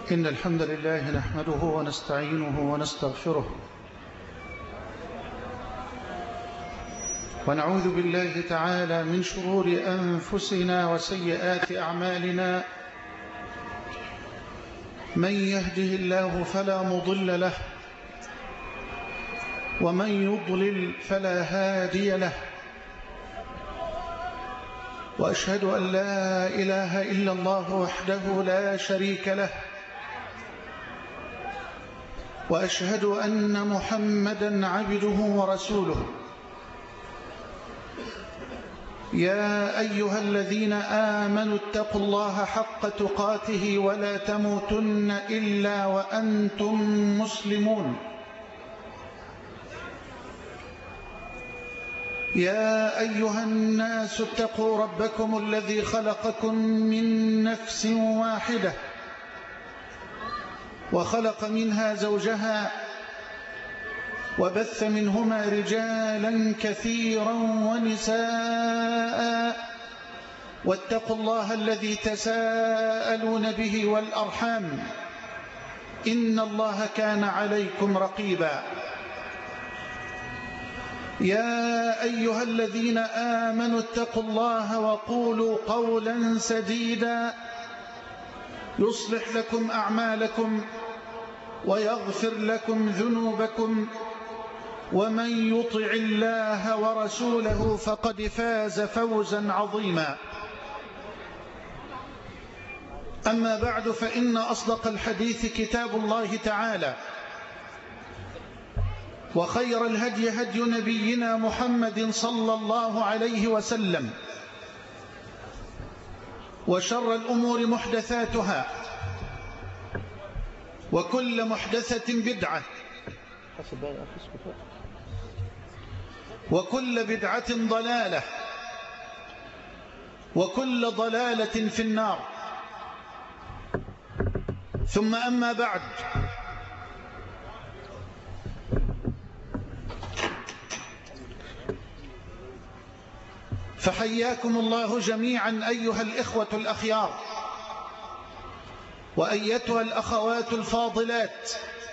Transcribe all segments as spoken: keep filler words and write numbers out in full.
إن الحمد لله نحمده ونستعينه ونستغفره ونعوذ بالله تعالى من شرور أنفسنا وسيئات أعمالنا. من يهده الله فلا مضل له ومن يضلل فلا هادي له، وأشهد أن لا إله إلا الله وحده لا شريك له، وأشهد أن محمدا عبده ورسوله. يا أيها الذين آمنوا اتقوا الله حق تقاته ولا تموتن إلا وأنتم مسلمون. يا أيها الناس اتقوا ربكم الذي خلقكم من نفس واحدة وخلق منها زوجها وبث منهما رجالا كثيرا ونساء، واتقوا الله الذي تساءلون به والأرحام إن الله كان عليكم رقيبا. يا أيها الذين آمنوا اتقوا الله وقولوا قولا سديدا يصلح لكم أعمالكم ويغفر لكم ذنوبكم، ومن يطع الله ورسوله فقد فاز فوزا عظيما. أما بعد، فإن أصدق الحديث كتاب الله تعالى، وخير الهدي هدي نبينا محمد صلى الله عليه وسلم، وشر الأمور محدثاتها، وكل محدثة بدعة، وكل بدعة ضلالة، وكل ضلالة في النار. ثم أما بعد، فحياكم الله جميعا أيها الإخوة الأخيار، وأيتها الأخوات الفاضلات،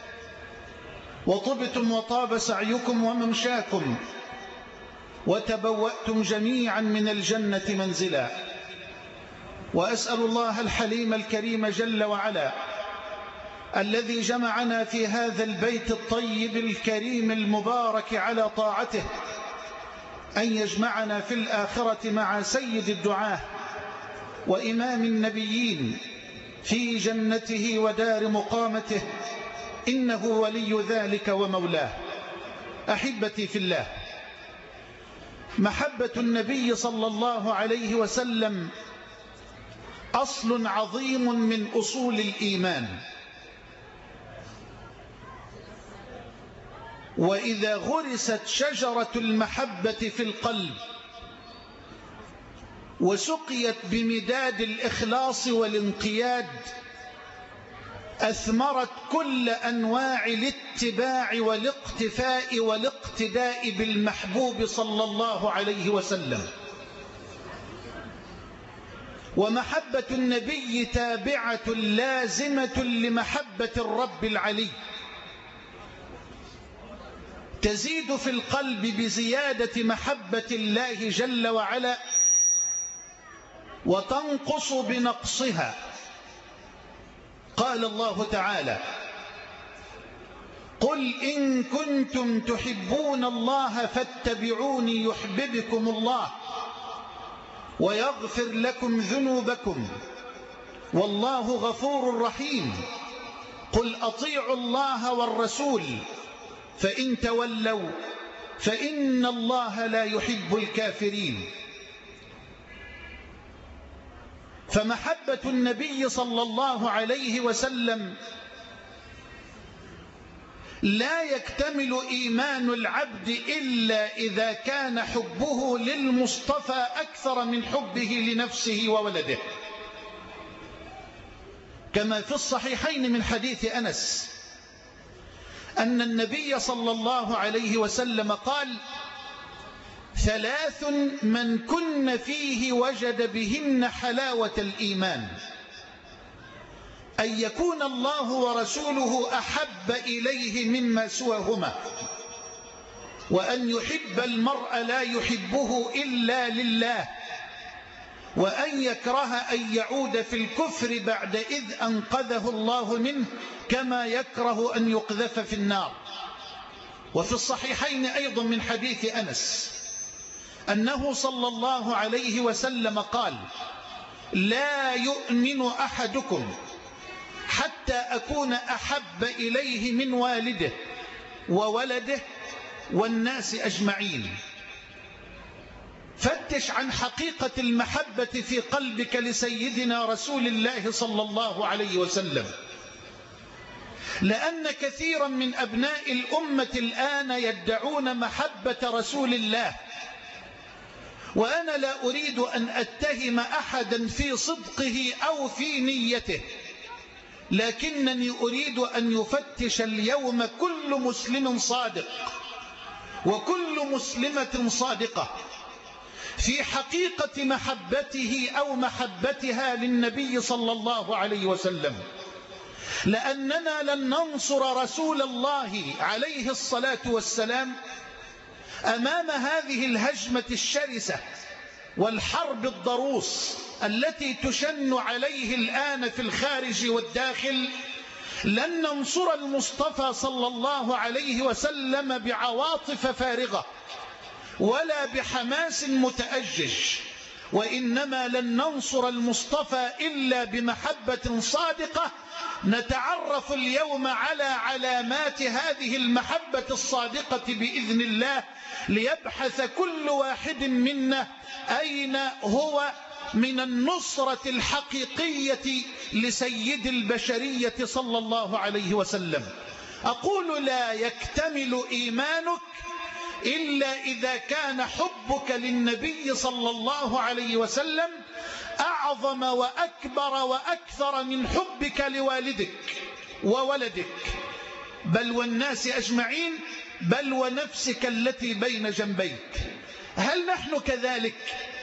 وطبتم وطاب سعيكم وممشاكم، وتبوأتم جميعا من الجنة منزلا. وأسأل الله الحليم الكريم جل وعلا الذي جمعنا في هذا البيت الطيب الكريم المبارك على طاعته أن يجمعنا في الآخرة مع سيد الدعاة وإمام النبيين في جنته ودار مقامته، إنه ولي ذلك ومولاه. أحبتي في الله، محبة النبي صلى الله عليه وسلم أصل عظيم من أصول الإيمان، وإذا غرست شجرة المحبة في القلب وسقيت بمداد الإخلاص والانقياد، أثمرت كل أنواع الاتباع والاقتفاء والاقتداء بالمحبوب صلى الله عليه وسلم. ومحبة النبي تابعة لازمة لمحبة الرب العلي، تزيد في القلب بزيادة محبة الله جل وعلا، وتنقص بنقصها. قال الله تعالى: قل إن كنتم تحبون الله فاتبعوني يحببكم الله ويغفر لكم ذنوبكم والله غفور رحيم. قل أطيعوا الله والرسول فإن تولوا فإن الله لا يحب الكافرين. فمحبة النبي صلى الله عليه وسلم لا يكتمل إيمان العبد إلا إذا كان حبه للمصطفى أكثر من حبه لنفسه وولده، كما في الصحيحين من حديث أنس أن النبي صلى الله عليه وسلم قال: ثلاث من كن فيه وجد بهن حلاوة الإيمان: أن يكون الله ورسوله أحب إليه مما سواهما، وأن يحب المرء لا يحبه إلا لله، وأن يكره أن يعود في الكفر بعد إذ أنقذه الله منه، كما يكره أن يقذف في النار. وفي الصحيحين أيضا من حديث أنس أنه صلى الله عليه وسلم قال: لا يؤمن أحدكم حتى أكون أحب إليه من والده وولده والناس أجمعين. فتش عن حقيقة المحبة في قلبك لسيدنا رسول الله صلى الله عليه وسلم، لأن كثيرا من أبناء الأمة الآن يدعون محبة رسول الله، وأنا لا أريد أن أتهم أحدا في صدقه أو في نيته، لكنني أريد أن يفتش اليوم كل مسلم صادق وكل مسلمة صادقة في حقيقة محبته أو محبتها للنبي صلى الله عليه وسلم، لأننا لن ننصر رسول الله عليه الصلاة والسلام أمام هذه الهجمة الشرسة والحرب الضروس التي تشن عليه الآن في الخارج والداخل. لن ننصر المصطفى صلى الله عليه وسلم بعواطف فارغة ولا بحماس متأجج، وإنما لن ننصر المصطفى إلا بمحبة صادقة. نتعرف اليوم على علامات هذه المحبة الصادقة بإذن الله، ليبحث كل واحد منا أين هو من النصرة الحقيقية لسيد البشرية صلى الله عليه وسلم. أقول: لا يكتمل إيمانك إلا إذا كان حبك للنبي صلى الله عليه وسلم أعظم وأكبر وأكثر من حبك لوالدك وولدك، بل والناس أجمعين، بل ونفسك التي بين جنبيك. هل نحن كذلك؟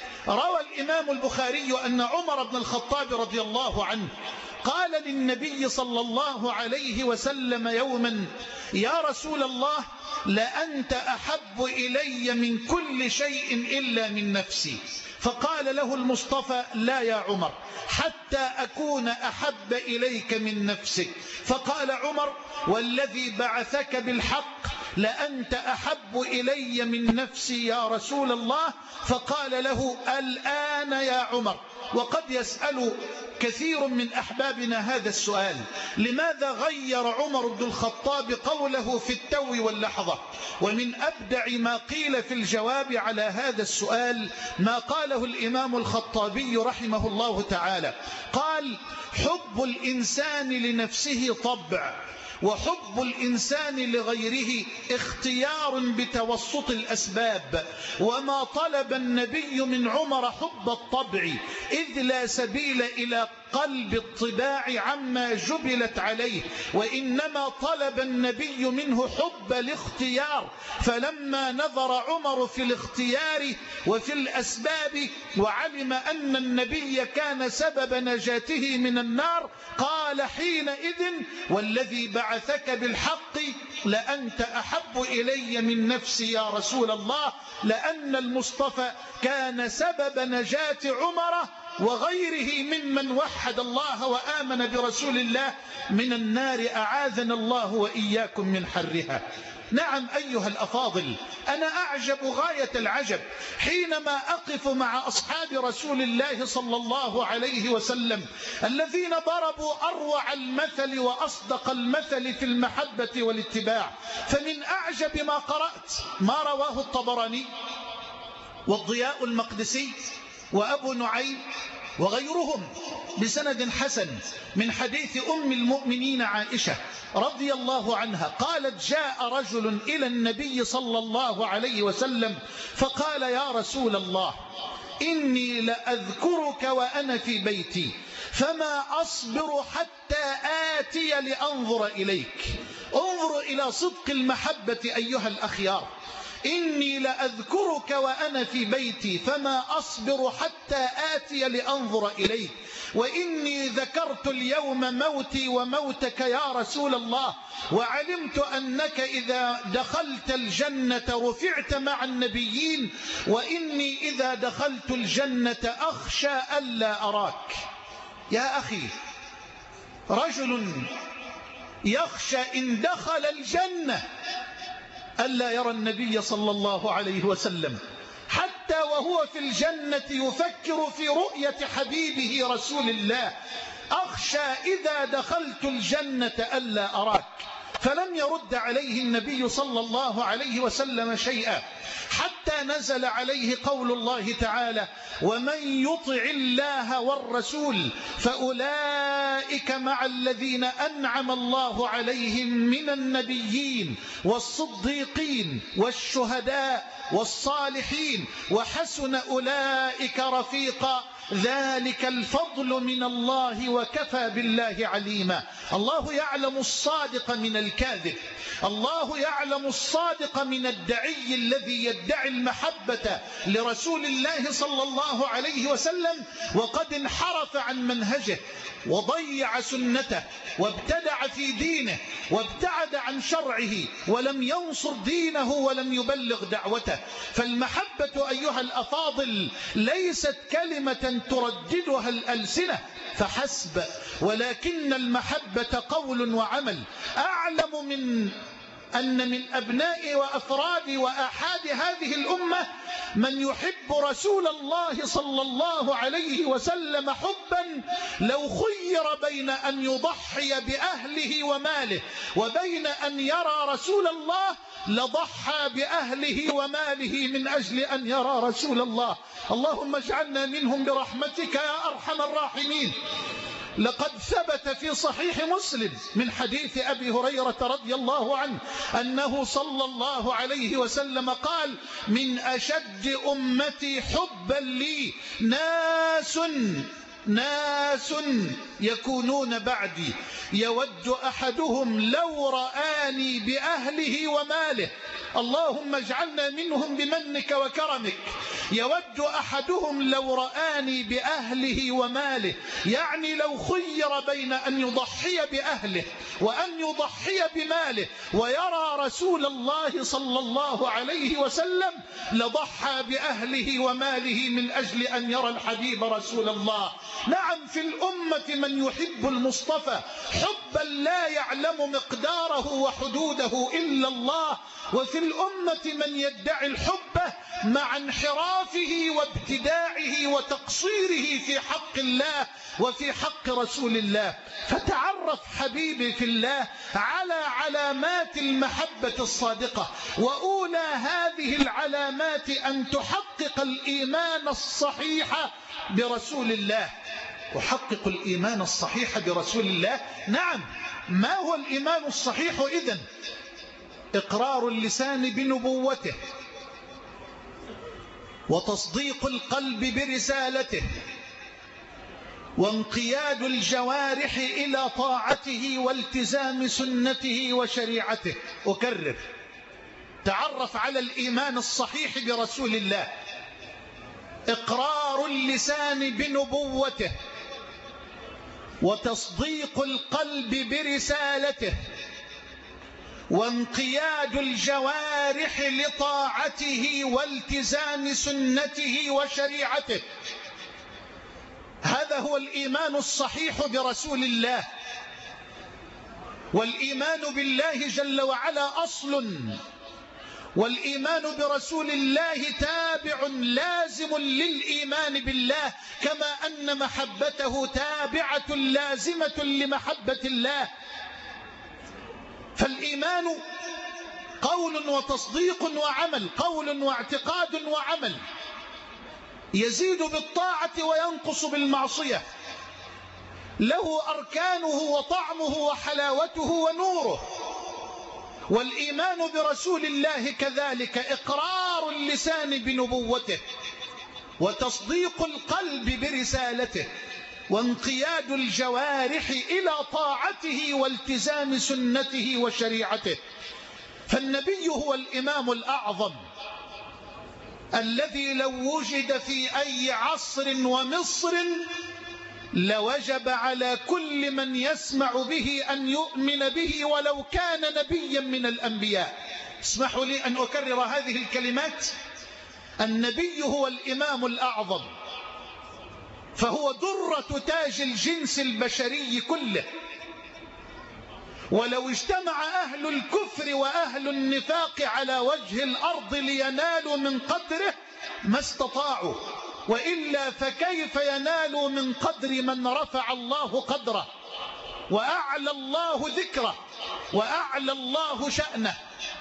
روى الإمام البخاري أن عمر بن الخطاب رضي الله عنه قال للنبي صلى الله عليه وسلم يوما: يا رسول الله، لأنت أحب إلي من كل شيء إلا من نفسي. فقال له المصطفى: لا يا عمر، حتى أكون أحب إليك من نفسك. فقال عمر: والذي بعثك بالحق لأنت أحب إلي من نفسي يا رسول الله. فقال له: الآن يا عمر. وقد يسأل كثير من أحبابنا هذا السؤال: لماذا غير عمر بن الخطاب قوله في التو واللحظة؟ ومن أبدع ما قيل في الجواب على هذا السؤال ما قاله الإمام الخطابي رحمه الله تعالى. قال: حب الإنسان لنفسه طبع، وحب الإنسان لغيره اختيار بتوسط الأسباب، وما طلب النبي من عمر حب الطبع، إذ لا سبيل إلى قلب الطباع عما جبلت عليه، وإنما طلب النبي منه حب الاختيار. فلما نظر عمر في الاختيار وفي الأسباب وعلم أن النبي كان سبب نجاته من النار، قال حينئذ: والذي بعثك بالحق لأنت أحب إلي من نفسي يا رسول الله، لأن المصطفى كان سبب نجاة عمر وغيره ممن وحد الله وآمن برسول الله من النار، أعاذنا الله وإياكم من حرها. نعم أيها الأفاضل، أنا أعجب غاية العجب حينما أقف مع أصحاب رسول الله صلى الله عليه وسلم الذين ضربوا أروع المثل وأصدق المثل في المحبة والاتباع. فمن أعجب ما قرأت ما رواه الطبراني والضياء المقدسي وأبو نعيم وغيرهم بسند حسن من حديث أم المؤمنين عائشة رضي الله عنها قالت: جاء رجل إلى النبي صلى الله عليه وسلم فقال: يا رسول الله، إني لأذكرك وأنا في بيتي، فما أصبر حتى آتي لأنظر إليك. انظر إلى صدق المحبة أيها الأخيار. إني لأذكرك وأنا في بيتي فما أصبر حتى آتي لأنظر إليك، وإني ذكرت اليوم موتي وموتك يا رسول الله، وعلمت أنك إذا دخلت الجنة رفعت مع النبيين، وإني إذا دخلت الجنة أخشى ألا أراك. يا أخي، رجل يخشى إن دخل الجنة ألا يرى النبي صلى الله عليه وسلم، حتى وهو في الجنة يفكر في رؤية حبيبه رسول الله. أخشى إذا دخلت الجنة ألا أراك. فلم يرد عليه النبي صلى الله عليه وسلم شيئا، حتى نزل عليه قول الله تعالى: ومن يطع الله والرسول فأولئك مع الذين أنعم الله عليهم من النبيين والصديقين والشهداء والصالحين وحسن أولئك رفيقا، ذلك الفضل من الله وكفى بالله عليما. الله يعلم الصادق من الكاذب، الله يعلم الصادق من الدعي الذي يدعي المحبة لرسول الله صلى الله عليه وسلم وقد انحرف عن منهجه وضيع سنته وابتدع في دينه وابتعد عن شرعه ولم ينصر دينه ولم يبلغ دعوته. فالمحبة أيها الأفاضل ليست كلمة ترددها الألسنة فحسب، ولكن المحبة قول وعمل. أعلم من أن من أبناء وأفراد وآحاد هذه الأمة من يحب رسول الله صلى الله عليه وسلم حبا لو خير بين أن يضحي بأهله وماله وبين أن يرى رسول الله لضحى بأهله وماله من أجل أن يرى رسول الله. اللهم اجعلنا منهم برحمتك يا أرحم الراحمين. لقد ثبت في صحيح مسلم من حديث أبي هريرة رضي الله عنه أنه صلى الله عليه وسلم قال: من أشد أمتي حبا لي ناس ناس يكونون بعدي يود أحدهم لو رآني بأهله وماله. اللهم اجعلنا منهم بمنك وكرمك. يود أحدهم لو رآني بأهله وماله، يعني لو خير بين أن يضحي بأهله وأن يضحي بماله ويرى رسول الله صلى الله عليه وسلم لضحى بأهله وماله من أجل أن يرى الحبيب رسول الله. نعم، في الأمة من يحب المصطفى حبا لا يعلم مقداره وحدوده إلا الله، وفي الأمة من يدعي الحب مع انحرافه وابتداعه وتقصيره في حق الله وفي حق رسول الله. فتعرف حبيبي في الله على علامات المحبة الصادقة، وأولى هذه العلامات أن تحقق الإيمان الصحيح برسول الله. تحقق الإيمان الصحيح برسول الله. نعم، ما هو الإيمان الصحيح إذن؟ إقرار اللسان بنبوته، وتصديق القلب برسالته، وانقياد الجوارح إلى طاعته والتزام سنته وشريعته. أكرر: تعرف على الإيمان الصحيح برسول الله: إقرار اللسان بنبوته، وتصديق القلب برسالته، وانقياد الجوارح لطاعته والتزام سنته وشريعته. هذا هو الإيمان الصحيح برسول الله. والإيمان بالله جل وعلا أصل، والإيمان برسول الله تابع لازم للإيمان بالله، كما أن محبته تابعة لازمة لمحبة الله. فالإيمان قول وتصديق وعمل، قول واعتقاد وعمل، يزيد بالطاعة وينقص بالمعصية، له أركانه وطعمه وحلاوته ونوره. والإيمان برسول الله كذلك إقرار اللسان بنبوته، وتصديق القلب برسالته، وانقياد الجوارح إلى طاعته والتزام سنته وشريعته. فالنبي هو الإمام الأعظم الذي لو وجد في أي عصر ومصر لوجب على كل من يسمع به أن يؤمن به ولو كان نبيا من الأنبياء. اسمحوا لي أن أكرر هذه الكلمات. النبي هو الإمام الأعظم، فهو درة تاج الجنس البشري كله، ولو اجتمع أهل الكفر وأهل النفاق على وجه الأرض لينالوا من قدره ما استطاعوا، وإلا فكيف ينالوا من قدر من رفع الله قدره وأعلى الله ذكره وأعلى الله شأنه.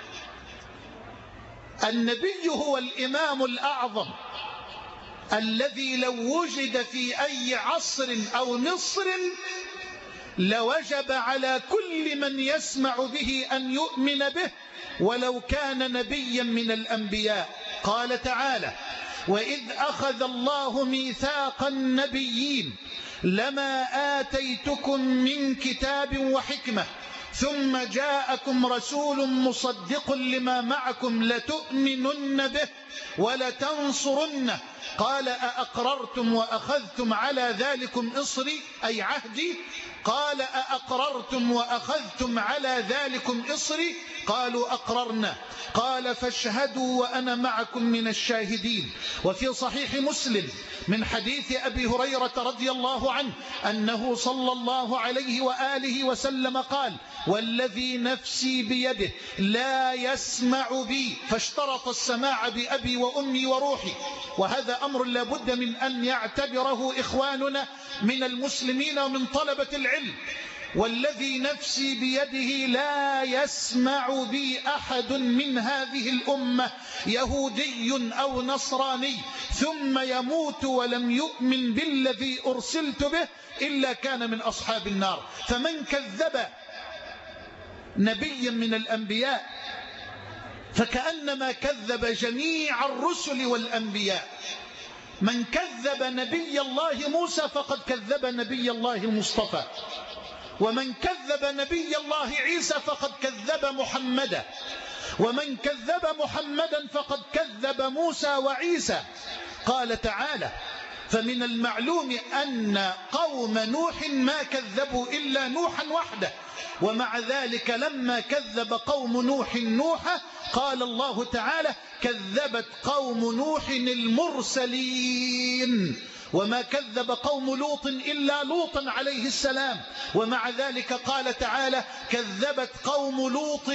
النبي هو الإمام الأعظم الذي لو وجد في أي عصر أو مصر لوجب على كل من يسمع به أن يؤمن به ولو كان نبيا من الأنبياء. قال تعالى: وإذ أخذ الله ميثاق النبيين لما آتيتكم من كتاب وحكمة ثم جاءكم رسول مصدق لما معكم لتؤمنن به ولتنصرنه قال أأقررتم وأخذتم على ذلكم إصري أي عهدي قال أأقررتم وأخذتم على ذلكم إصري قالوا أقررنا قال فاشهدوا وأنا معكم من الشاهدين. وفي صحيح مسلم من حديث أبي هريرة رضي الله عنه أنه صلى الله عليه وآله وسلم قال: والذي نفسي بيده لا يسمع بي، فاشترط السماع بأبي وأمي وروحي، وهذا أمر لا بد من أن يعتبره إخواننا من المسلمين ومن طلبة العلم. والذي نفسي بيده لا يسمع بي أحد من هذه الأمة يهودي أو نصراني ثم يموت ولم يؤمن بالذي أرسلت به إلا كان من أصحاب النار. فمن كذب نبيا من الأنبياء فكأنما كذب جميع الرسل والأنبياء. من كذب نبي الله موسى فقد كذب نبي الله المصطفى، ومن كذب نبي الله عيسى فقد كذب محمدا، ومن كذب محمدا فقد كذب موسى وعيسى. قال تعالى: فمن المعلوم أن قوم نوح ما كذبوا إلا نوحا وحده، ومع ذلك لما كذب قوم نوح نوحا قال الله تعالى: كذبت قوم نوح المرسلين، وما كذب قوم لوط إلا لوطا عليه السلام، ومع ذلك قال تعالى: كذبت قوم لوط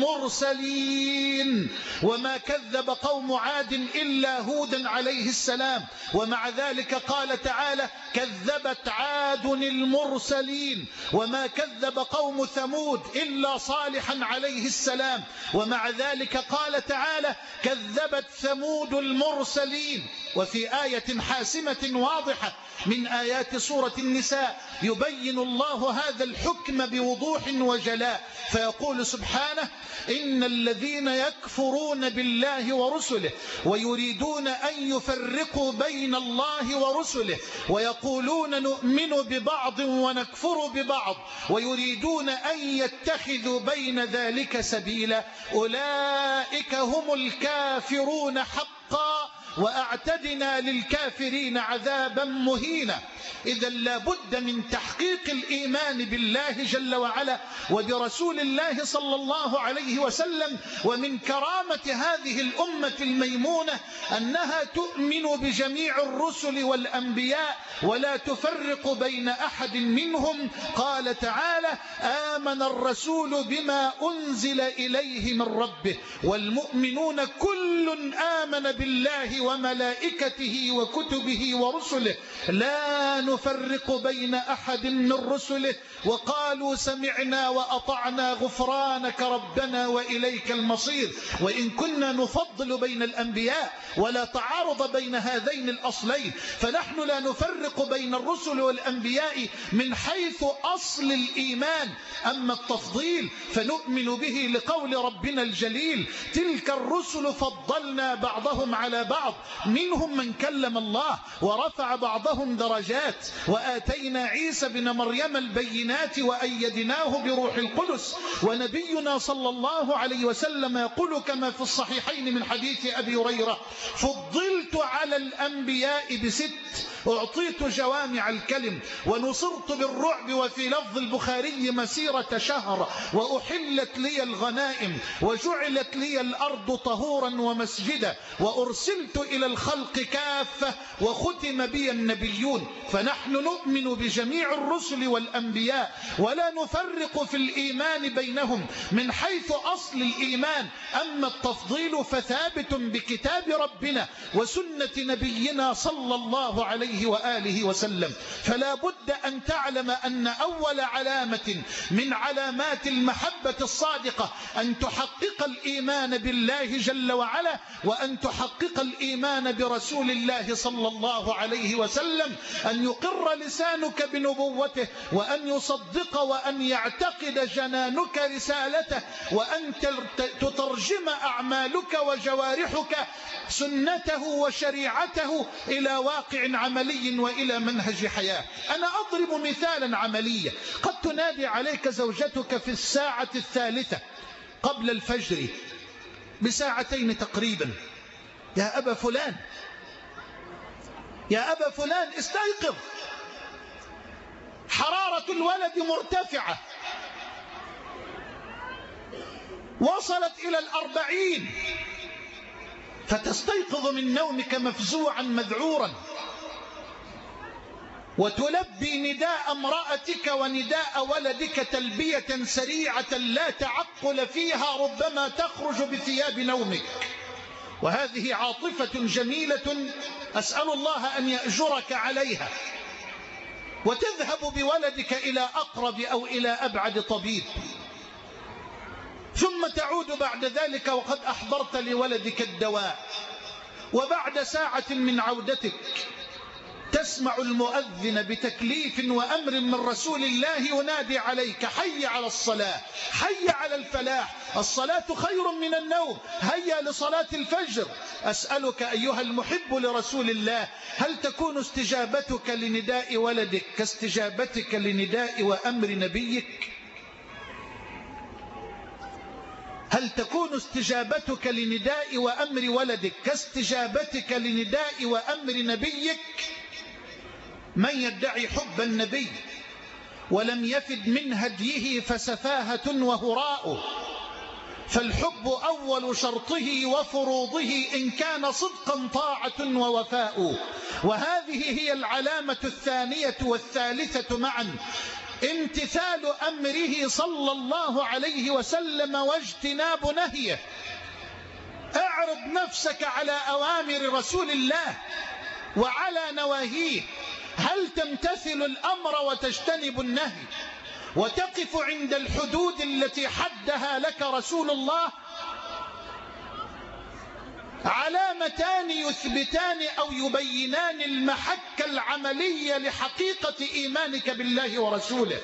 المرسلين، وما كذب قوم عاد إلا هودا عليه السلام، ومع ذلك قال تعالى: كذبت عاد المرسلين، وما كذب قوم ثمود إلا صالحا عليه السلام، ومع ذلك قال تعالى: كذبت ثمود المرسلين. وفي آية حاسمة واضحة من آيات سورة النساء يبين الله هذا الحكم بوضوح وجلاء، فيقول سبحانه: إن الذين يكفرون بالله ورسله ويريدون أن يفرقوا بين الله ورسله ويقولون نؤمن ببعض ونكفر ببعض ويريدون أن يتخذوا بين ذلك سبيلا أولئك هم الكافرون حقا وأعتدنا للكافرين عذابا مهينا. إذا لا بد من تحقيق الإيمان بالله جل وعلا وبرسول الله صلى الله عليه وسلم، ومن كرامة هذه الأمة الميمونة أنها تؤمن بجميع الرسل والأنبياء ولا تفرق بين أحد منهم. قال تعالى: آمن الرسول بما أنزل إليه من ربه والمؤمنون كل آمن بالله وملائكته وكتبه ورسله لا نفرق بين أحد من رسله وقالوا سمعنا وأطعنا غفرانك ربنا وإليك المصير. وإن كنا نفضل بين الأنبياء ولا تعارض بين هذين الأصلين، فنحن لا نفرق بين الرسل والأنبياء من حيث أصل الإيمان. أما التفضيل فنؤمن به لقول ربنا الجليل: تلك الرسل فضلنا بعضهم على بعض بعض، منهم من كلم الله ورفع بعضهم درجات، وآتينا عيسى بن مريم البينات وأيدناه بروح القدس. ونبينا صلى الله عليه وسلم يقول كما في الصحيحين من حديث أبي هريرة: فضلت على الأنبياء بست، أعطيت جوامع الكلم، ونصرت بالرعب، وفي لفظ البخاري مسيرة شهر، وأحلت لي الغنائم، وجعلت لي الأرض طهورا ومسجدا، وأرسلت إلى الخلق كافة، وختم بي النبيون. فنحن نؤمن بجميع الرسل والأنبياء ولا نفرق في الإيمان بينهم من حيث أصل الإيمان. أما التفضيل فثابت بكتاب ربنا وسنة نبينا صلى الله عليه وآله وسلم. فلا بد أن تعلم أن أول علامة من علامات المحبة الصادقة أن تحقق الإيمان بالله جل وعلا، وأن تحقق الإيمان برسول الله صلى الله عليه وسلم، أن يقر لسانك بنبوته، وأن يصدق وأن يعتقد جنانك رسالته، وأن تترجم أعمالك وجوارحك سنته وشريعته إلى واقع عملي وإلى منهج حياة. أنا أضرب مثالا عمليا. قد تنادي عليك زوجتك في الساعة الثالثة قبل الفجر بساعتين تقريبا: يا أبا فلان، يا أبا فلان استيقظ، حرارة الولد مرتفعة، وصلت إلى الأربعين. فتستيقظ من نومك مفزوعا مذعورا، وتلبي نداء امرأتك ونداء ولدك تلبية سريعة لا تعقل فيها، ربما تخرج بثياب نومك. وهذه عاطفة جميلة أسأل الله أن يأجرك عليها. وتذهب بولدك إلى أقرب أو إلى أبعد طبيب، ثم تعود بعد ذلك وقد أحضرت لولدك الدواء. وبعد ساعة من عودتك تسمع المؤذن بتكليف وأمر من رسول الله ينادي عليك: حي على الصلاة، حي على الفلاح، الصلاة خير من النوم، هيا لصلاة الفجر. أسألك أيها المحب لرسول الله، هل تكون استجابتك لنداء ولدك كاستجابتك لنداء وأمر نبيك؟ هل تكون استجابتك لنداء وأمر ولدك كاستجابتك لنداء وأمر نبيك؟ من يدعي حب النبي ولم يفد من هديه فسفاهة وهراء. فالحب أول شرطه وفروضه إن كان صدقا طاعة ووفاء. وهذه هي العلامة الثانية والثالثة معا: امتثال أمره صلى الله عليه وسلم واجتناب نهيه. اعرض نفسك على أوامر رسول الله وعلى نواهيه. هل تمتثل الأمر وتجتنب النهي وتقف عند الحدود التي حدها لك رسول الله؟ علامتان يثبتان أو يبينان المحك العملي لحقيقة إيمانك بالله ورسوله.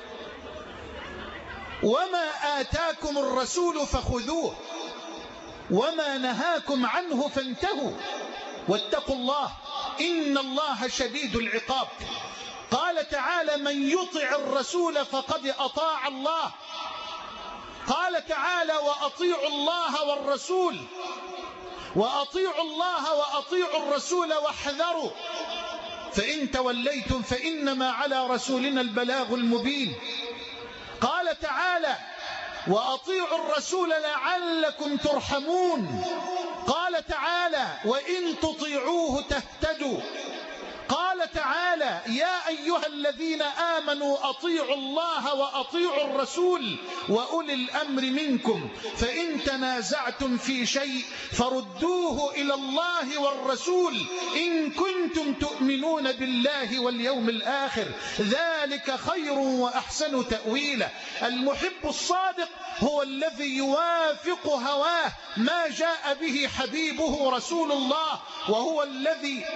وما آتاكم الرسول فخذوه وما نهاكم عنه فانتهوا واتقوا الله إن الله شديد العقاب. قال تعالى: من يطع الرسول فقد أطاع الله. قال تعالى: وأطيعوا الله والرسول، وأطيعوا الله وأطيعوا الرسول واحذروا فإن توليتم فإنما على رسولنا البلاغ المبين. قال تعالى: وأطيعوا الرسول لعلكم ترحمون. قال تعالى: وإن تطيعوه تهتدوا. قال تعالى: يا أيها الذين آمنوا أطيعوا الله وأطيعوا الرسول وأولي الأمر منكم فإن تنازعتم في شيء فردوه إلى الله والرسول إن كنتم تؤمنون بالله واليوم الآخر ذلك خير وأحسن تأويلا. المحب الصادق هو الذي يوافق هواه ما جاء به حبيبه رسول الله، وهو الذي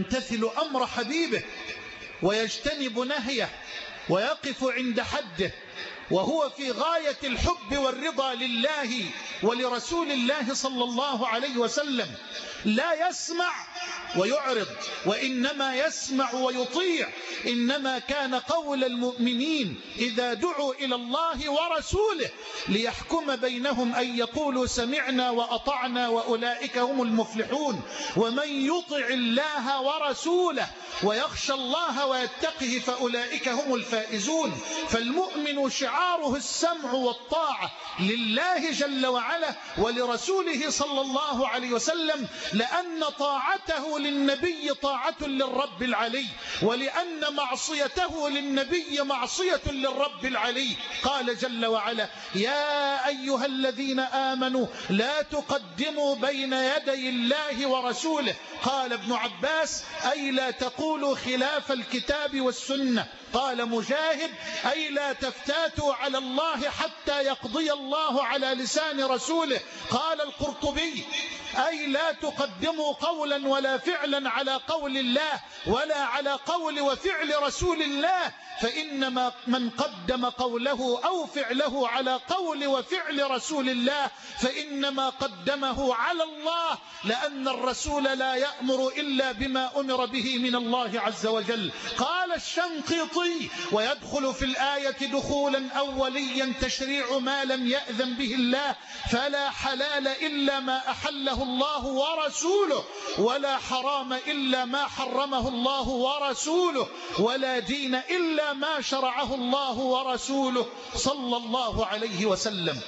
يمتثل أمر حبيبه ويجتنب نهيه ويقف عند حده وهو في غاية الحب والرضا لله ولرسول الله صلى الله عليه وسلم، لا يسمع ويعرض، وإنما يسمع ويطيع. إنما كان قول المؤمنين إذا دعوا إلى الله ورسوله ليحكم بينهم أن يقولوا سمعنا وأطعنا وأولئك هم المفلحون. ومن يطع الله ورسوله ويخشى الله ويتقه فأولئك هم الفائزون. فالمؤمن شعاره السمع والطاعة لله جل وعلا ولرسوله صلى الله عليه وسلم، لأن طاعته للنبي طاعة للرب العلي، ولأن معصيته للنبي معصية للرب العلي. قال جل وعلا: يا أيها الذين آمنوا لا تقدموا بين يدي الله ورسوله. قال ابن عباس: أي لا تقولوا خلاف الكتاب والسنة. قال مجاهد: أي لا تفتاتوا على الله حتى يقضي الله على لسان رسوله. قال القرطبي: أي لا تقدموا قولا ولا فعلا على قول الله ولا على قول وفعل رسول الله، فإنما من قدم قوله أو فعله على قول وفعل رسول الله فإنما قدمه على الله، لأن الرسول لا يأمر إلا بما أمر به من الله عز وجل. قال الشنقيطي: ويدخل في الآية دخولا أوليا تشريع ما لم يأذن به الله، فلا حلال إلا ما أحله الله ورسوله، ولا حرام إلا ما حرمه الله ورسوله، ولا دين إلا ما شرعه الله ورسوله صلى الله عليه وسلم.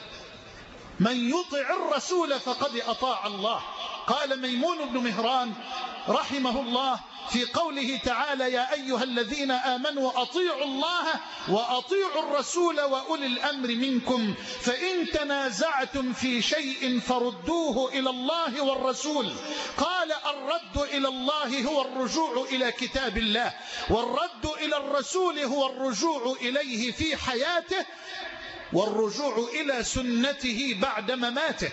من يطع الرسول فقد أطاع الله. قال ميمون بن مهران رحمه الله في قوله تعالى: يا أيها الذين آمنوا أطيعوا الله وأطيعوا الرسول وأولي الأمر منكم، فإن تنازعتم في شيء فردوه إلى الله والرسول. قال: الرد إلى الله هو الرجوع إلى كتاب الله، والرد إلى الرسول هو الرجوع إليه في حياته، والرجوع إلى سنته بعد مماته.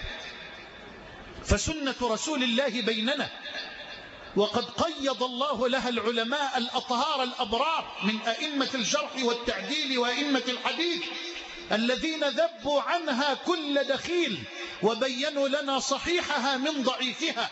فسنة رسول الله بيننا، وقد قيض الله لها العلماء الأطهار الأبرار من أئمة الجرح والتعديل وأئمة الحديث الذين ذبوا عنها كل دخيل وبينوا لنا صحيحها من ضعيفها.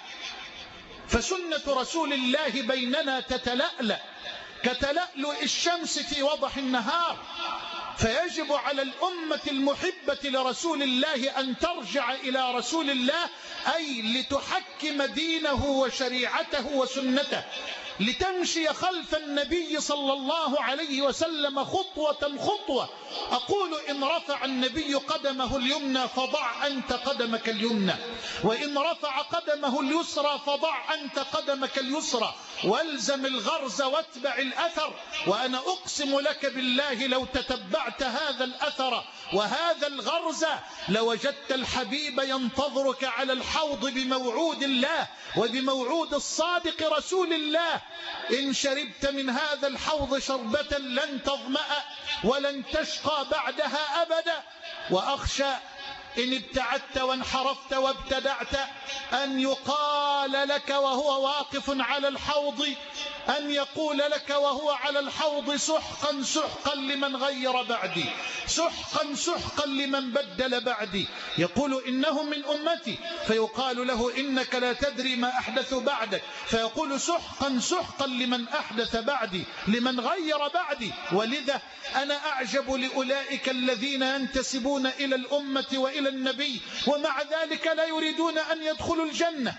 فسنة رسول الله بيننا تتلألأ كتلألؤ الشمس في وضح النهار، فيجب على الأمة المحبة لرسول الله أن ترجع إلى رسول الله، أي لتحكم دينه وشريعته وسنته، لتمشي خلف النبي صلى الله عليه وسلم خطوة خطوة. أقول: إن رفع النبي قدمه اليمنى فضع أنت قدمك اليمنى، وإن رفع قدمه اليسرى فضع أنت قدمك اليسرى، والزم الغرز واتبع الأثر. وأنا أقسم لك بالله لو تتبعت هذا الأثر وهذا الغرز لوجدت الحبيب ينتظرك على الحوض بموعود الله وبموعود الصادق رسول الله. إن شربت من هذا الحوض شربة لن تظمأ ولن تشقى بعدها أبدا. وأخشى إن ابتعدت وانحرفت وابتدعت أن يقال لك وهو واقف على الحوض، أن يقول لك وهو على الحوض: سحقا سحقا لمن غير بعدي، سحقا سحقا لمن بدل بعدي. يقول: إنهم من أمتي، فيقال له: إنك لا تدري ما أحدث بعدك، فيقول: سحقا سحقا لمن أحدث بعدي، لمن غير بعدي. ولذا أنا أعجب لأولئك الذين ينتسبون إلى الأمة وإلى النبي ومع ذلك لا يريدون أن يدخلوا الجنة.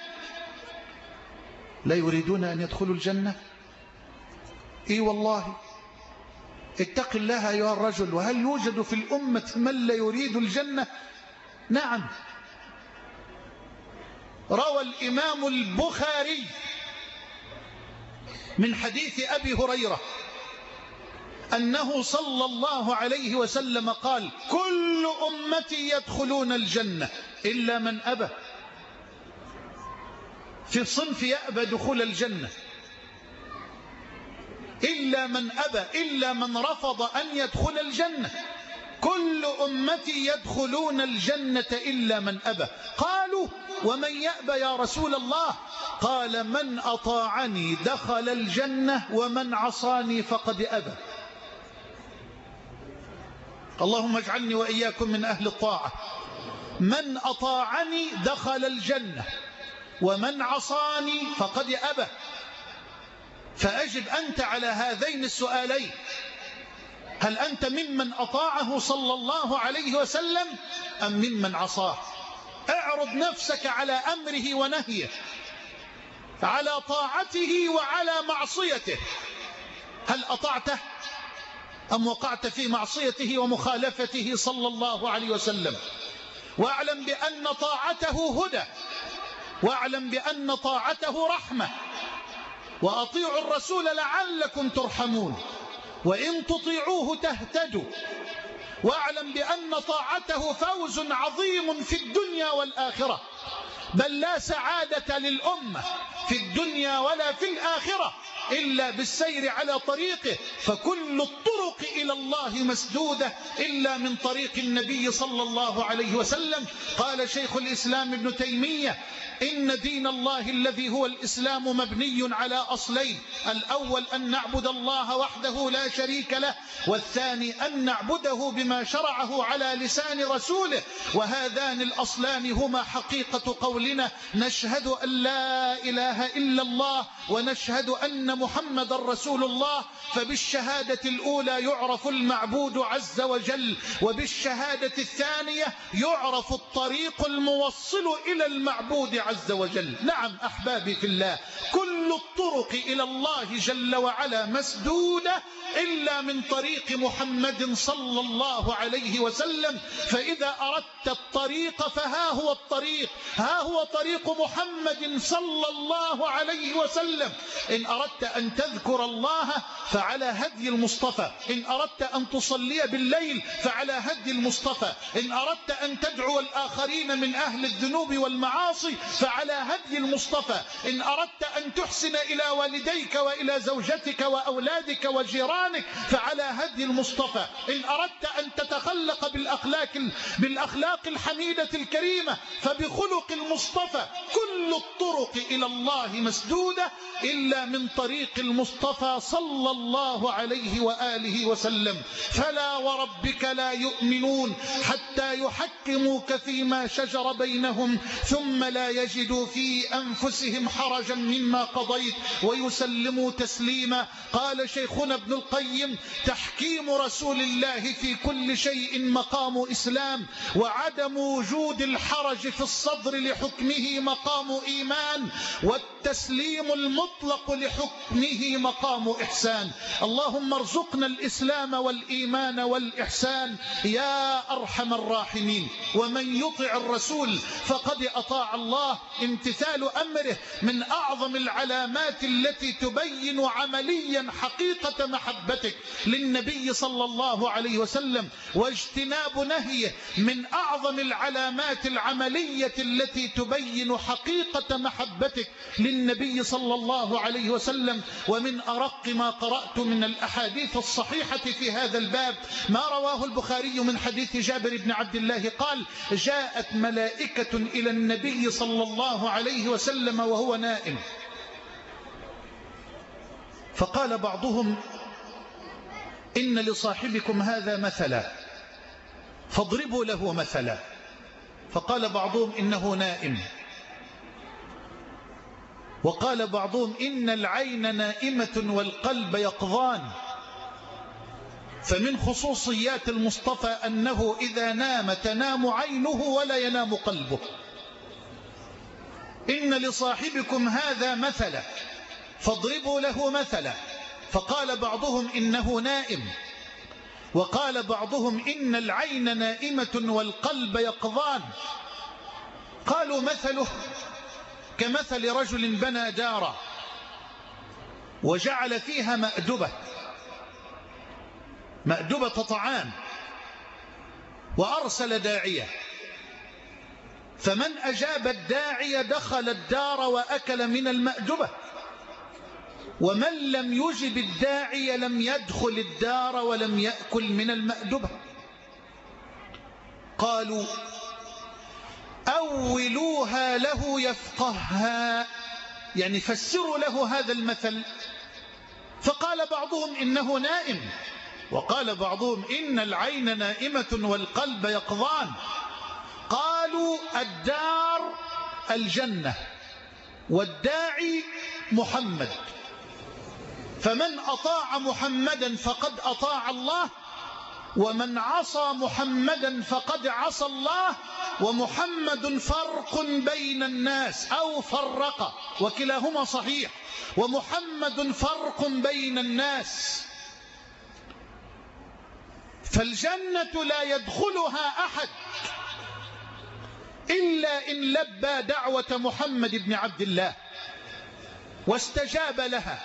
لا يريدون أن يدخلوا الجنة. إي والله، اتق الله أيها الرجل. وهل يوجد في الأمة من لا يريد الجنة؟ نعم. روى الإمام البخاري من حديث أبي هريرة أنه صلى الله عليه وسلم قال: كل أمتي يدخلون الجنة إلا من أبى. في صنف يأبى دخول الجنة، إلا من أبى، إلا من رفض أن يدخل الجنة. كل أمتي يدخلون الجنة إلا من أبى. قالوا: ومن يأبى يا رسول الله؟ قال: من أطاعني دخل الجنة ومن عصاني فقد أبى. اللهم اجعلني وإياكم من أهل الطاعة. من أطاعني دخل الجنة ومن عصاني فقد أبى. فأجب أنت على هذين السؤالين: هل أنت ممن أطاعه صلى الله عليه وسلم أم ممن عصاه؟ اعرض نفسك على أمره ونهيه، على طاعته وعلى معصيته. هل أطعته أم وقعت في معصيته ومخالفته صلى الله عليه وسلم؟ واعلم بأن طاعته هدى، واعلم بأن طاعته رحمة. وأطيعوا الرسول لعلكم ترحمون وإن تطيعوه تهتدوا. واعلم بأن طاعته فوز عظيم في الدنيا والآخرة، بل لا سعادة للأمة في الدنيا ولا في الآخرة إلا بالسير على طريقه. فكل الطرق إلى الله مسدودة إلا من طريق النبي صلى الله عليه وسلم. قال شيخ الإسلام ابن تيمية: إن دين الله الذي هو الإسلام مبني على أصلين: الأول أن نعبد الله وحده لا شريك له، والثاني أن نعبده بما شرعه على لسان رسوله. وهذان الأصلان هما حقيقة قولنا: نشهد أن لا إله إلا الله ونشهد أن محمد رسول الله. فبالشهادة الأولى يعرف المعبود عز وجل، وبالشهادة الثانية يعرف الطريق الموصل إلى المعبود عز وجل. نعم أحبابي في الله، كل الطرق إلى الله جل وعلا مسدودة إلا من طريق محمد صلى الله عليه وسلم. فإذا أردت الطريق فها هو الطريق، ها هو طريق محمد صلى الله عليه وسلم. إن أردت أن تذكر الله فعلى هدي المصطفى، إن أردت أن تصلي بالليل فعلى هدي المصطفى، إن أردت أن تدعو الآخرين من أهل الذنوب والمعاصي فعلى هدي المصطفى، إن أردت أن تحسن إلى والديك وإلى زوجتك وأولادك وجيرانك فعلى هدي المصطفى، إن أردت أن تتخلق بالأخلاق, بالأخلاق الحميدة الكريمة فبخلق المصطفى. كل الطرق إلى الله مسدودة إلا من طريق المصطفى صلى الله عليه وآله وسلم. فلا وربك لا يؤمنون حتى يحكموك فيما شجر بينهم ثم لا يجدوا في أنفسهم حرجا مما قضيت ويسلموا تسليما. قال شيخنا ابن القيم: تحكيم رسول الله في كل شيء مقام إسلام، وعدم وجود الحرج في الصدر لحكمه مقام إيمان، والتسليم المطلق لحكمه مقام إحسان. اللهم ارزقنا الإسلام والإيمان والإحسان يا أرحم الراحمين. ومن يطع الرسول فقد أطاع الله. امتثال أمره من أعظم العلامات التي تبين عمليا حقيقة محبتك للنبي صلى الله عليه وسلم، واجتناب نهيه من أعظم العلامات العملية التي تبين حقيقة محبتك للنبي صلى الله عليه وسلم. ومن أرق ما قرأت من الأحاديث الصحيحة في هذا الباب ما رواه البخاري من حديث جابر بن عبد الله قال: جاءت ملائكة إلى النبي صلى الله عليه وسلم وهو نائم، فقال بعضهم: إن لصاحبكم هذا مثلا فاضربوا له مثلا. فقال بعضهم: إنه نائم. وقال بعضهم: إن العين نائمة والقلب يقظان. فمن خصوصيات المصطفى أنه إذا نام تنام عينه ولا ينام قلبه. إن لصاحبكم هذا مثلا فاضربوا له مثلا. فقال بعضهم: إنه نائم. وقال بعضهم: إن العين نائمة والقلب يقظان. قالوا: مثله كمثل رجل بنى دارا وجعل فيها مأدبة مأدبة طعام، وأرسل داعية، فمن أجاب الداعية دخل الدار وأكل من المأدبة، ومن لم يجب الداعية لم يدخل الدار ولم يأكل من المأدبة. قالوا: أولوها له يفقهها، يعني فسروا له هذا المثل. فقال بعضهم: إنه نائم. وقال بعضهم إن العين نائمة والقلب يقظان. قالوا الدار الجنة والداعي محمد، فمن أطاع محمدا فقد أطاع الله، ومن عصى محمدا فقد عصى الله، ومحمد فرق بين الناس أو فرق، وكلاهما صحيح، ومحمد فرق بين الناس. فالجنة لا يدخلها أحد إلا إن لبى دعوة محمد بن عبد الله واستجاب لها.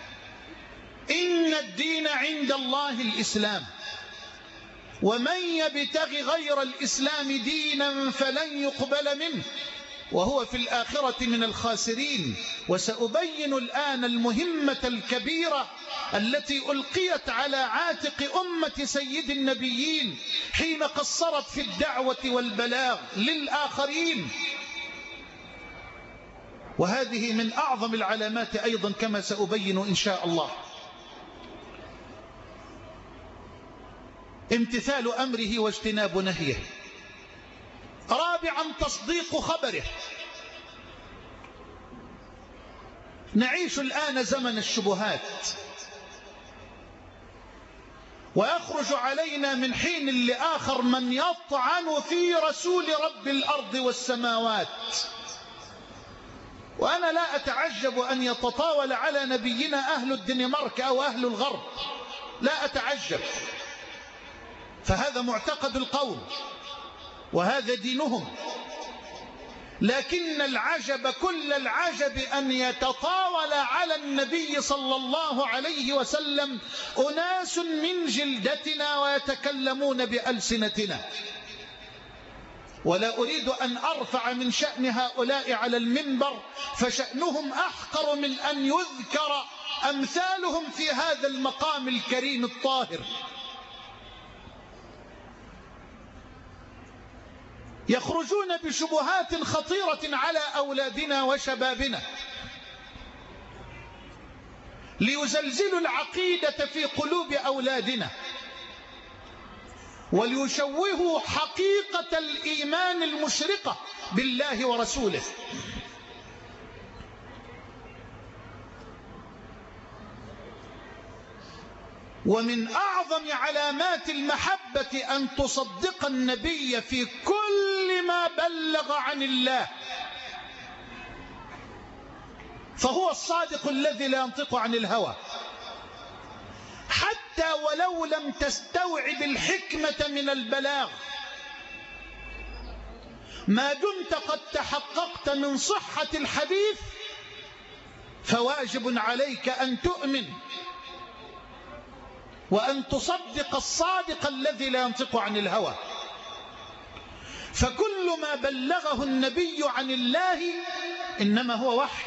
إن الدين عند الله الإسلام، ومن يبتغ غير الإسلام دينا فلن يقبل منه وهو في الآخرة من الخاسرين. وسأبين الآن المهمة الكبيرة التي ألقيت على عاتق أمة سيد النبيين حين قصرت في الدعوة والبلاغ للآخرين، وهذه من أعظم العلامات أيضا كما سأبين إن شاء الله. امتثال أمره واجتناب نهيه. رابعا تصديق خبره. نعيش الآن زمن الشبهات، ويخرج علينا من حين لآخر من يطعن في رسول رب الأرض والسماوات، وأنا لا أتعجب أن يتطاول على نبينا أهل الدنمارك أو أهل الغرب، لا أتعجب، فهذا معتقد القوم وهذا دينهم. لكن العجب كل العجب أن يتطاول على النبي صلى الله عليه وسلم أناس من جلدتنا ويتكلمون بألسنتنا. ولا أريد أن أرفع من شأن هؤلاء على المنبر، فشأنهم أحقر من أن يذكر أمثالهم في هذا المقام الكريم الطاهر. يخرجون بشبهات خطيرة على أولادنا وشبابنا ليزلزلوا العقيدة في قلوب أولادنا، وليشوهوا حقيقة الإيمان المشرقة بالله ورسوله. ومن أعظم علامات المحبة أن تصدق النبي في كل ما بلغ عن الله، فهو الصادق الذي لا ينطق عن الهوى، حتى ولو لم تستوعب الحكمة من البلاغ، ما دمت قد تحققت من صحة الحديث فواجب عليك أن تؤمن وأن تصدق الصادق الذي لا ينطق عن الهوى. فكل ما بلغه النبي عن الله إنما هو وحي،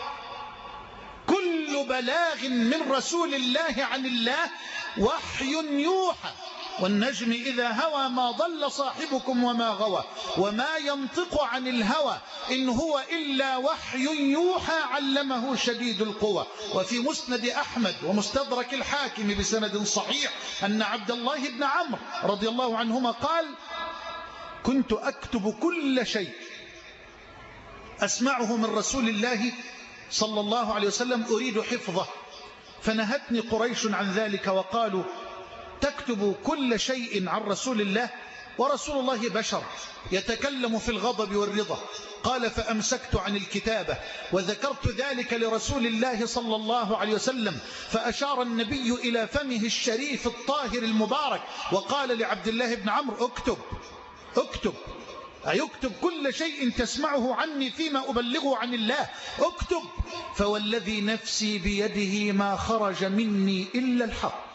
كل بلاغ من رسول الله عن الله وحي يوحى. والنجم إذا هوى ما ضل صاحبكم وما غوى وما ينطق عن الهوى إن هو إلا وحي يوحى علمه شديد القوى. وفي مسند أحمد ومستدرك الحاكم بسند صحيح أن عبد الله بن عمرو رضي الله عنهما قال: كنت أكتب كل شيء أسمعه من رسول الله صلى الله عليه وسلم أريد حفظه، فنهتني قريش عن ذلك وقالوا: تكتب كل شيء عن رسول الله ورسول الله بشر يتكلم في الغضب والرضا. قال: فأمسكت عن الكتابة وذكرت ذلك لرسول الله صلى الله عليه وسلم، فأشار النبي إلى فمه الشريف الطاهر المبارك وقال لعبد الله بن عمرو: اكتب اكتب، أيكتب كل شيء تسمعه عني فيما أبلغه عن الله، اكتب، فوالذي نفسي بيده ما خرج مني إلا الحق.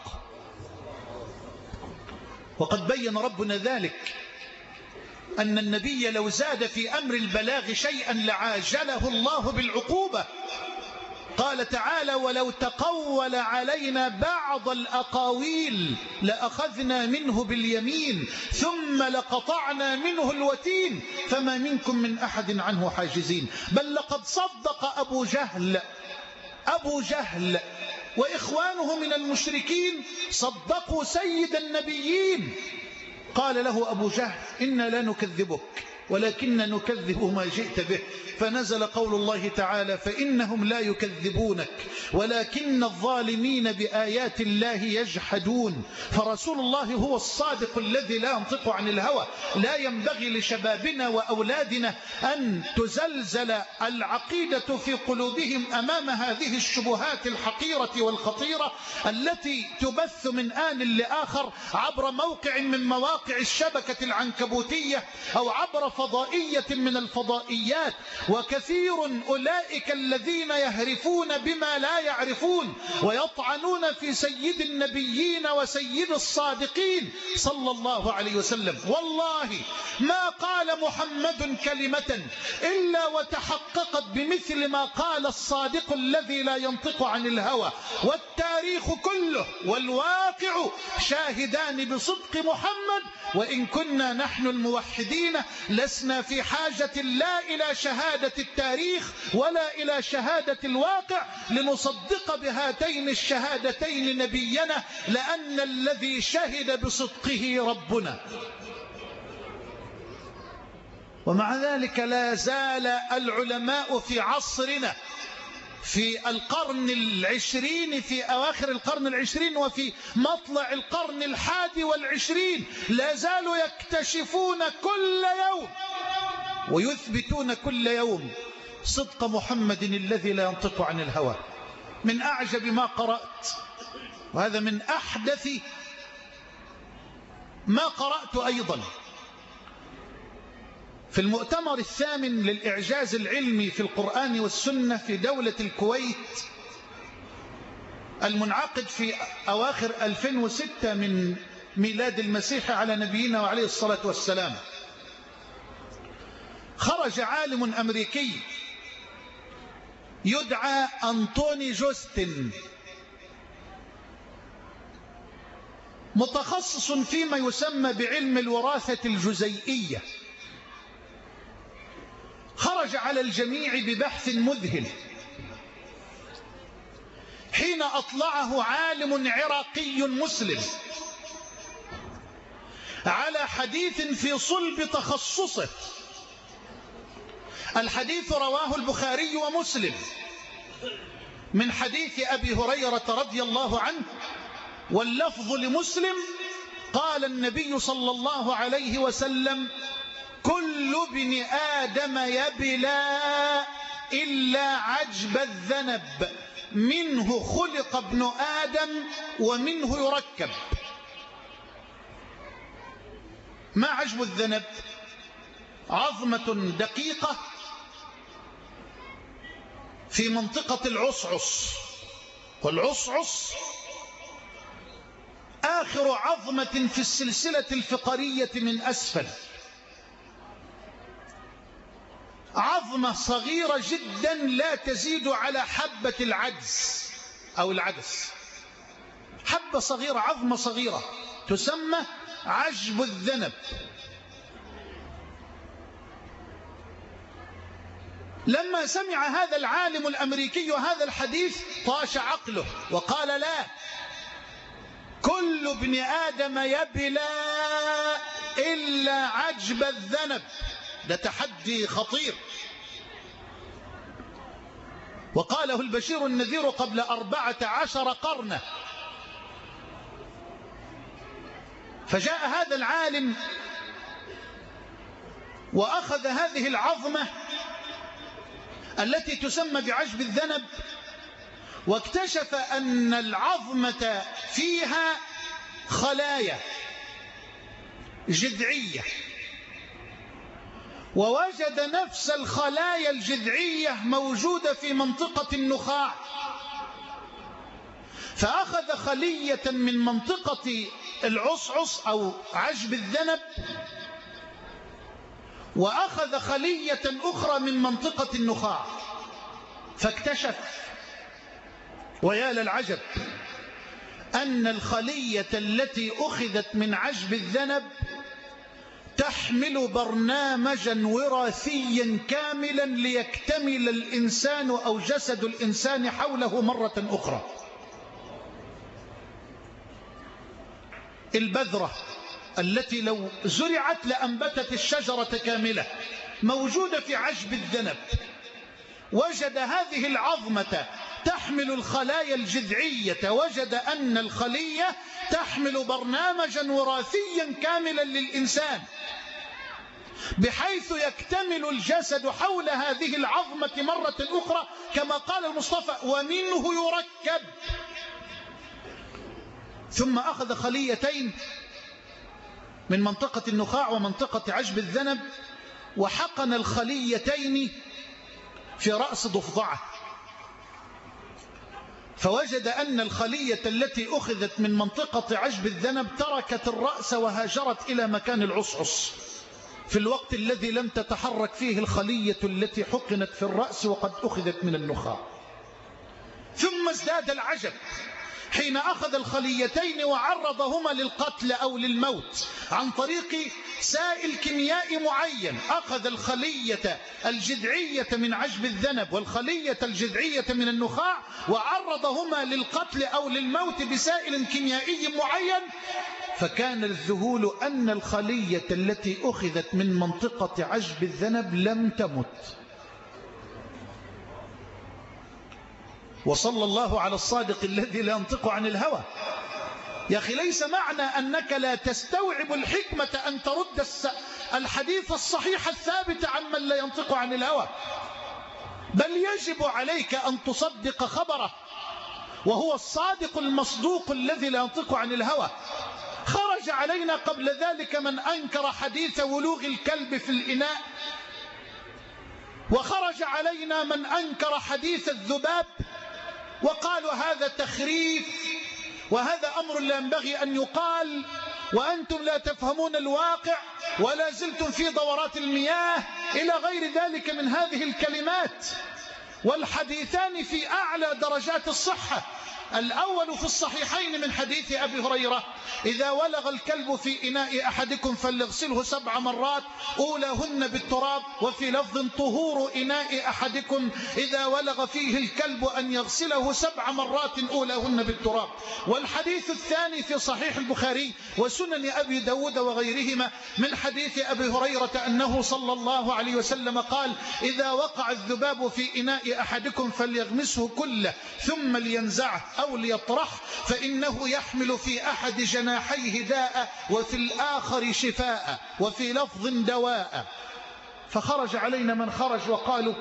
وقد بين ربنا ذلك أن النبي لو زاد في أمر البلاغ شيئا لعاجله الله بالعقوبة. قال تعالى: ولو تقول علينا بعض الأقاويل لأخذنا منه باليمين ثم لقطعنا منه الوتين فما منكم من أحد عنه حاجزين. بل لقد صدق أبو جهل أبو جهل وإخوانه من المشركين صدقوا سيد النبيين. قال له أبو جهل إنا لا نكذبك ولكن نكذب ما جئت به. فنزل قول الله تعالى فإنهم لا يكذبونك ولكن الظالمين بآيات الله يجحدون. فرسول الله هو الصادق الذي لا ينطق عن الهوى. لا ينبغي لشبابنا وأولادنا أن تزلزل العقيدة في قلوبهم أمام هذه الشبهات الحقيرة والخطيرة التي تبث من آن لآخر عبر موقع من مواقع الشبكة العنكبوتية أو عبر فضائية من الفضائيات. وكثير أولئك الذين يهرفون بما لا يعرفون ويطعنون في سيد النبيين وسيد الصادقين صلى الله عليه وسلم. والله ما قال محمد كلمة إلا وتحققت بمثل ما قال الصادق الذي لا ينطق عن الهوى. والتاريخ كله والواقع شاهدان بصدق محمد. وإن كنا نحن الموحدين لسنا في حاجة لا إلى شهادة التاريخ ولا إلى شهادة الواقع لنصدق بهاتين الشهادتين نبينا، لأن الذي شهد بصدقه ربنا. ومع ذلك لا زال العلماء في عصرنا في القرن العشرين في أواخر القرن العشرين وفي مطلع القرن الحادي والعشرين لا زالوا يكتشفون كل يوم ويثبتون كل يوم صدق محمد الذي لا ينطق عن الهوى. من أعجب ما قرأت، وهذا من أحدث ما قرأت أيضا، في المؤتمر الثامن للإعجاز العلمي في القرآن والسنة في دولة الكويت المنعقد في أواخر ألفين وستة من ميلاد المسيح على نبينا وعليه الصلاة والسلام، خرج عالم أمريكي يدعى أنطوني جوستن، متخصص فيما يسمى بعلم الوراثة الجزيئية. خرج على الجميع ببحث مذهل حين أطلعه عالم عراقي مسلم على حديث في صلب تخصصه. الحديث رواه البخاري ومسلم من حديث أبي هريرة رضي الله عنه، واللفظ لمسلم قال النبي صلى الله عليه وسلم كل ابن آدم يبلى إلا عجب الذنب منه خلق ابن آدم ومنه يركب. ما عجب الذنب؟ عظمة دقيقة في منطقة العصعص، والعصعص آخر عظمة في السلسلة الفقرية من أسفل، عظمة صغيرة جدا لا تزيد على حبة العدس أو العدس، حبة صغيرة، عظمة صغيرة تسمى عجب الذنب. لما سمع هذا العالم الأمريكي هذا الحديث طاش عقله وقال لا، كل ابن آدم يبلى إلا عجب الذنب. ده تحدي خطير، وقاله البشير النذير قبل أربعة عشر قرنا. فجاء هذا العالم وأخذ هذه العظمة التي تسمى بعجب الذنب، واكتشف أن العظمة فيها خلايا جذعية، ووجد نفس الخلايا الجذعية موجودة في منطقة النخاع، فأخذ خلية من منطقة العصعص أو عجب الذنب، وأخذ خلية أخرى من منطقة النخاع، فاكتشف ويا للعجب أن الخلية التي أخذت من عجب الذنب تحمل برنامجا وراثيا كاملا ليكتمل الإنسان أو جسد الإنسان حوله مرة أخرى. البذرة التي لو زرعت لأنبتت الشجرة كاملة موجودة في عشب الذنب، وجد هذه العظمة تحمل الخلايا الجذعية، وجد أن الخلية تحمل برنامجا وراثيا كاملا للإنسان، بحيث يكتمل الجسد حول هذه العظمة مرة أخرى كما قال المصطفى ومنه يركب. ثم أخذ خليتين من منطقة النخاع ومنطقة عشب الذنب وحقن الخليتين في رأس ضفدعة، فوجد أن الخلية التي أخذت من منطقة عشب الذنب تركت الرأس وهاجرت إلى مكان العصعص في الوقت الذي لم تتحرك فيه الخلية التي حقنت في الرأس وقد أخذت من النخاع. ثم ازداد العجب حين أخذ الخليتين وعرضهما للقتل أو للموت عن طريق سائل كيميائي معين. أخذ الخلية الجذعية من عشب الذنب والخلية الجذعية من النخاع وعرضهما للقتل أو للموت بسائل كيميائي معين، فكان الذهول أن الخلية التي أخذت من منطقة عشب الذنب لم تمت. وصلى الله على الصادق الذي لا ينطق عن الهوى. يا أخي ليس معنى أنك لا تستوعب الحكمة أن ترد الحديث الصحيح الثابت عمن لا ينطق عن الهوى، بل يجب عليك أن تصدق خبره، وهو الصادق المصدوق الذي لا ينطق عن الهوى. خرج علينا قبل ذلك من أنكر حديث ولوغ الكلب في الإناء، وخرج علينا من أنكر حديث الذباب وقالوا هذا تخريف وهذا أمر لا ينبغي أن يقال وأنتم لا تفهمون الواقع ولا زلتم في دورات المياه إلى غير ذلك من هذه الكلمات. والحديثان في أعلى درجات الصحة. الأول في الصحيحين من حديث أبي هريرة إذا ولغ الكلب في إناء أحدكم فليغسله سبع مرات أولاهن بالتراب، وفي لفظ طهور إناء أحدكم إذا ولغ فيه الكلب أن يغسله سبع مرات أولاهن بالتراب. والحديث الثاني في صحيح البخاري وسنن أبي داود وغيرهما من حديث أبي هريرة أنه صلى الله عليه وسلم قال إذا وقع الذباب في إناء أحدكم فليغمسه كله ثم لينزعه أو ليطرح فإنه يحمل في أحد جناحيه داء وفي الآخر شفاء وفي لفظ دواء. فخرج علينا من خرج وقالوا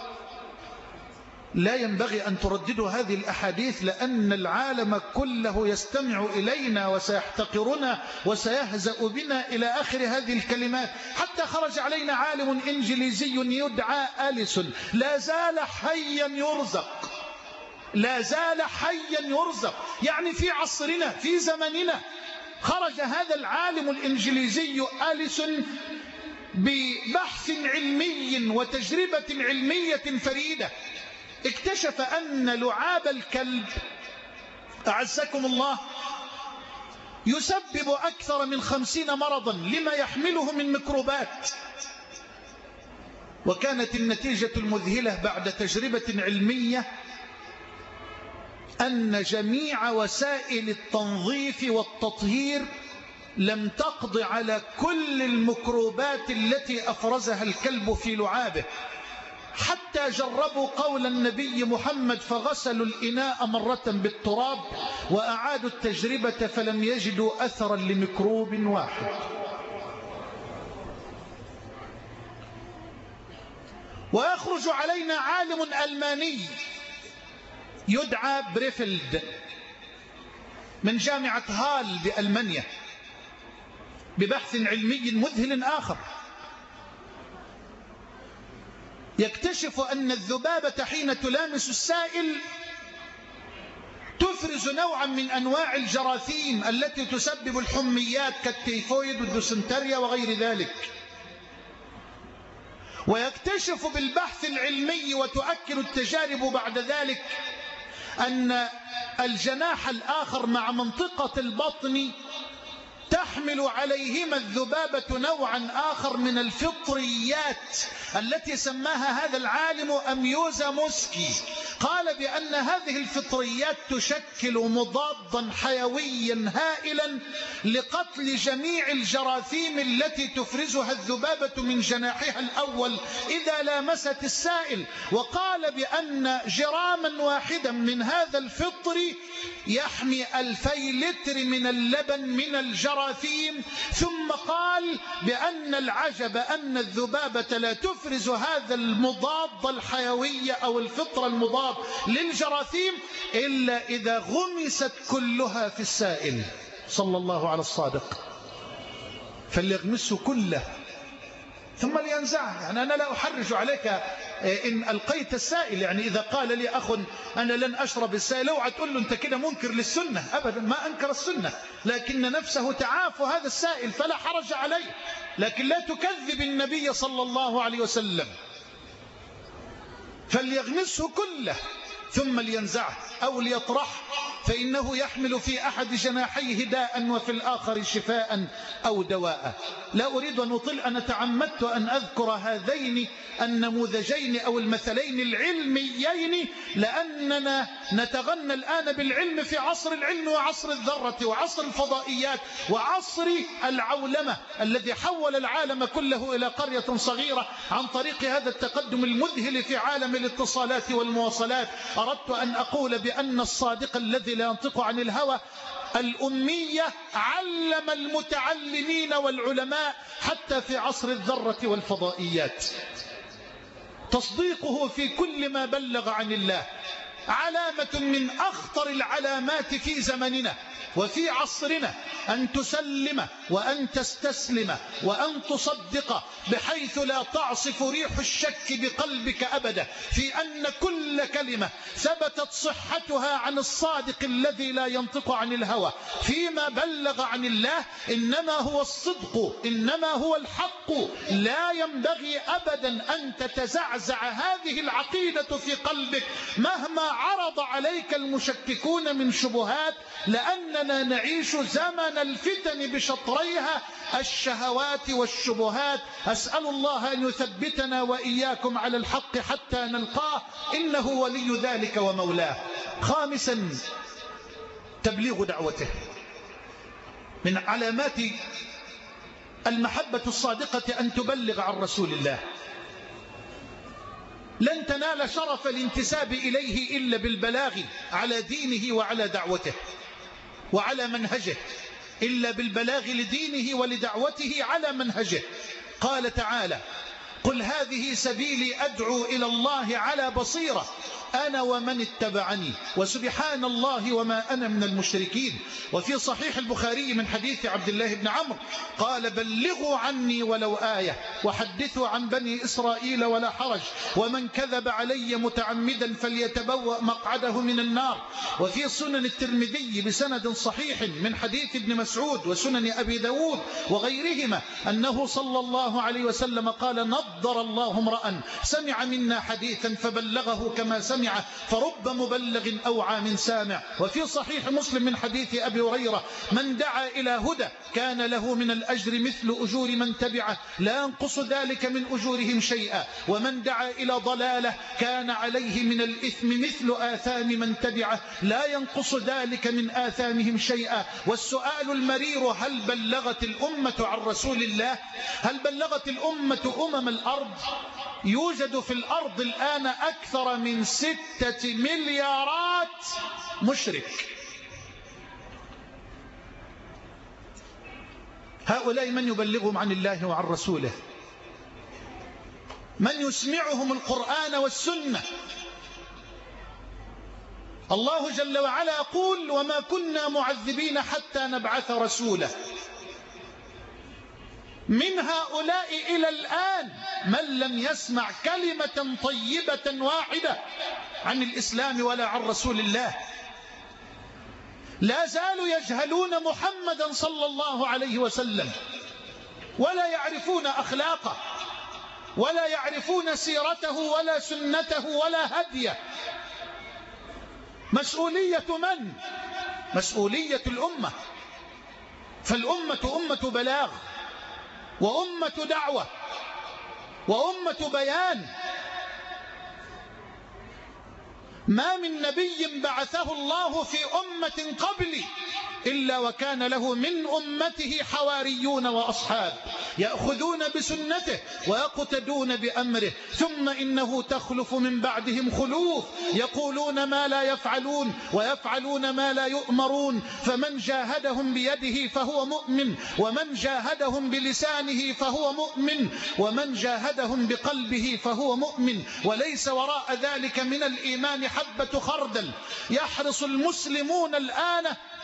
لا ينبغي أن ترددوا هذه الأحاديث لأن العالم كله يستمع إلينا وسيحتقرنا وسيهزأ بنا إلى آخر هذه الكلمات. حتى خرج علينا عالم إنجليزي يدعى أليسون لا زال حيا يرزق، لا زال حيا يرزق، يعني في عصرنا في زمننا. خرج هذا العالم الإنجليزي أليسون ببحث علمي وتجربة علمية فريدة، اكتشف أن لعاب الكلب أعزكم الله يسبب أكثر من خمسين مرضا لما يحمله من ميكروبات. وكانت النتيجة المذهلة بعد تجربة علمية أن جميع وسائل التنظيف والتطهير لم تقض على كل الميكروبات التي أفرزها الكلب في لعابه، حتى جربوا قول النبي محمد فغسلوا الإناء مرة بالتراب وأعادوا التجربة فلم يجدوا أثرا لميكروب واحد. ويخرج علينا عالم ألماني يدعى بريفلد من جامعة هال بألمانيا ببحث علمي مذهل آخر، يكتشف أن الذبابة حين تلامس السائل تفرز نوعا من أنواع الجراثيم التي تسبب الحميات كالتيفويد والديسنتريا وغير ذلك. ويكتشف بالبحث العلمي وتؤكد التجارب بعد ذلك أن الجناح الآخر مع منطقة البطن تحمل عليهما الذبابة نوعا آخر من الفطريات التي سماها هذا العالم أميوزا موسكي، قال بأن هذه الفطريات تشكل مضادا حيويا هائلا لقتل جميع الجراثيم التي تفرزها الذبابة من جناحها الأول إذا لامست السائل. وقال بأن جراما واحدا من هذا الفطر يحمي ألفي لتر من اللبن من الجراثيم. ثم قال بأن العجب أن الذبابة لا تفرز هذا المضاد الحيوي أو الفطر المضاد للجراثيم إلا إذا غمست كلها في السائل. صلى الله على الصادق. فليغمسه كله ثم لينزعه. يعني أنا لا أحرج عليك إن ألقيت السائل. يعني إذا قال لي أخ أنا لن أشرب السائل، اوعى تقول له أنت كده منكر للسنة. أبدا، ما أنكر السنة، لكن نفسه تعاف هذا السائل فلا حرج عليه. لكن لا تكذب النبي صلى الله عليه وسلم. فليغمسه كله ثم لينزعه أو ليطرحه، فإنه يحمل في أحد جناحيه داء وفي الآخر شفاء أو دواء. لا أريد أن أطيل. أنا تعمدت أن أذكر هذين النموذجين أو المثلين العلميين لأننا نتغنى الآن بالعلم في عصر العلم وعصر الذرة وعصر الفضائيات وعصر العولمة الذي حول العالم كله إلى قرية صغيرة عن طريق هذا التقدم المذهل في عالم الاتصالات والمواصلات. أردت أن أقول بأن الصادق الذي لا ينطق عن الهوى الأمية علم المتعلمين والعلماء حتى في عصر الذرة والفضائيات. تصديقه في كل ما بلغ عن الله علامة من أخطر العلامات في زمننا وفي عصرنا، أن تسلم وأن تستسلم وأن تصدق بحيث لا تعصف ريح الشك بقلبك أبدا في أن كل كلمة ثبتت صحتها عن الصادق الذي لا ينطق عن الهوى فيما بلغ عن الله إنما هو الصدق، إنما هو الحق. لا ينبغي أبدا أن تتزعزع هذه العقيدة في قلبك مهما عرض عليك المشككون من شبهات، لأننا نعيش زمن الفتن بشطريها الشهوات والشبهات. أسأل الله أن يثبتنا وإياكم على الحق حتى نلقاه، إنه ولي ذلك ومولاه. خامسا، تبليغ دعوته. من علامات المحبة الصادقة أن تبلغ عن رسول الله. لن تنال شرف الانتساب إليه إلا بالبلاغ على دينه وعلى دعوته وعلى منهجه، إلا بالبلاغ لدينه ولدعوته على منهجه. قال تعالى: قل هذه سبيلي أدعو إلى الله على بصيرة أنا ومن اتبعني وسبحان الله وما أنا من المشركين. وفي صحيح البخاري من حديث عبد الله بن عمرو قال: بلغوا عني ولو آية وحدثوا عن بني إسرائيل ولا حرج، ومن كذب علي متعمدا فليتبوأ مقعده من النار. وفي سنن الترمذي بسند صحيح من حديث ابن مسعود وسنن أبي داود وغيرهما أنه صلى الله عليه وسلم قال: نضر الله امرأ سمع منا حديثا فبلغه كما سمع، فرب مبلغ أوعى من سامع. وفي صحيح مسلم من حديث أبي هريرة: من دعا إلى هدى كان له من الأجر مثل أجور من تبعه لا ينقص ذلك من أجورهم شيئا، ومن دعا إلى ضلالة كان عليه من الإثم مثل آثام من تبعه لا ينقص ذلك من آثامهم شيئا. والسؤال المرير: هل بلغت الأمة عن رسول الله؟ هل بلغت الأمة أمم الأرض؟ يوجد في الأرض الآن أكثر من ستة مليارات مشرك. هؤلاء من يبلغهم عن الله وعن رسوله؟ من يسمعهم القرآن والسنة؟ الله جل وعلا يقول: وما كنا معذبين حتى نبعث رسولا. من هؤلاء إلى الآن من لم يسمع كلمة طيبة واحدة عن الإسلام ولا عن رسول الله. لا زالوا يجهلون محمدا صلى الله عليه وسلم ولا يعرفون أخلاقه ولا يعرفون سيرته ولا سنته ولا هديه. مسؤولية من؟ مسؤولية الأمة. فالأمة أمة بلاغ وأمة دعوة وأمة بيان. ما من نبي بعثه الله في أمة قبلي إلا وكان له من أمته حواريون وأصحاب يأخذون بسنته ويقتدون بأمره، ثم إنه تخلف من بعدهم خلوف يقولون ما لا يفعلون ويفعلون ما لا يؤمرون، فمن جاهدهم بيده فهو مؤمن، ومن جاهدهم بلسانه فهو مؤمن، ومن جاهدهم بقلبه فهو مؤمن، وليس وراء ذلك من الإيمان حبة خردل. يحرص المسلمون الآن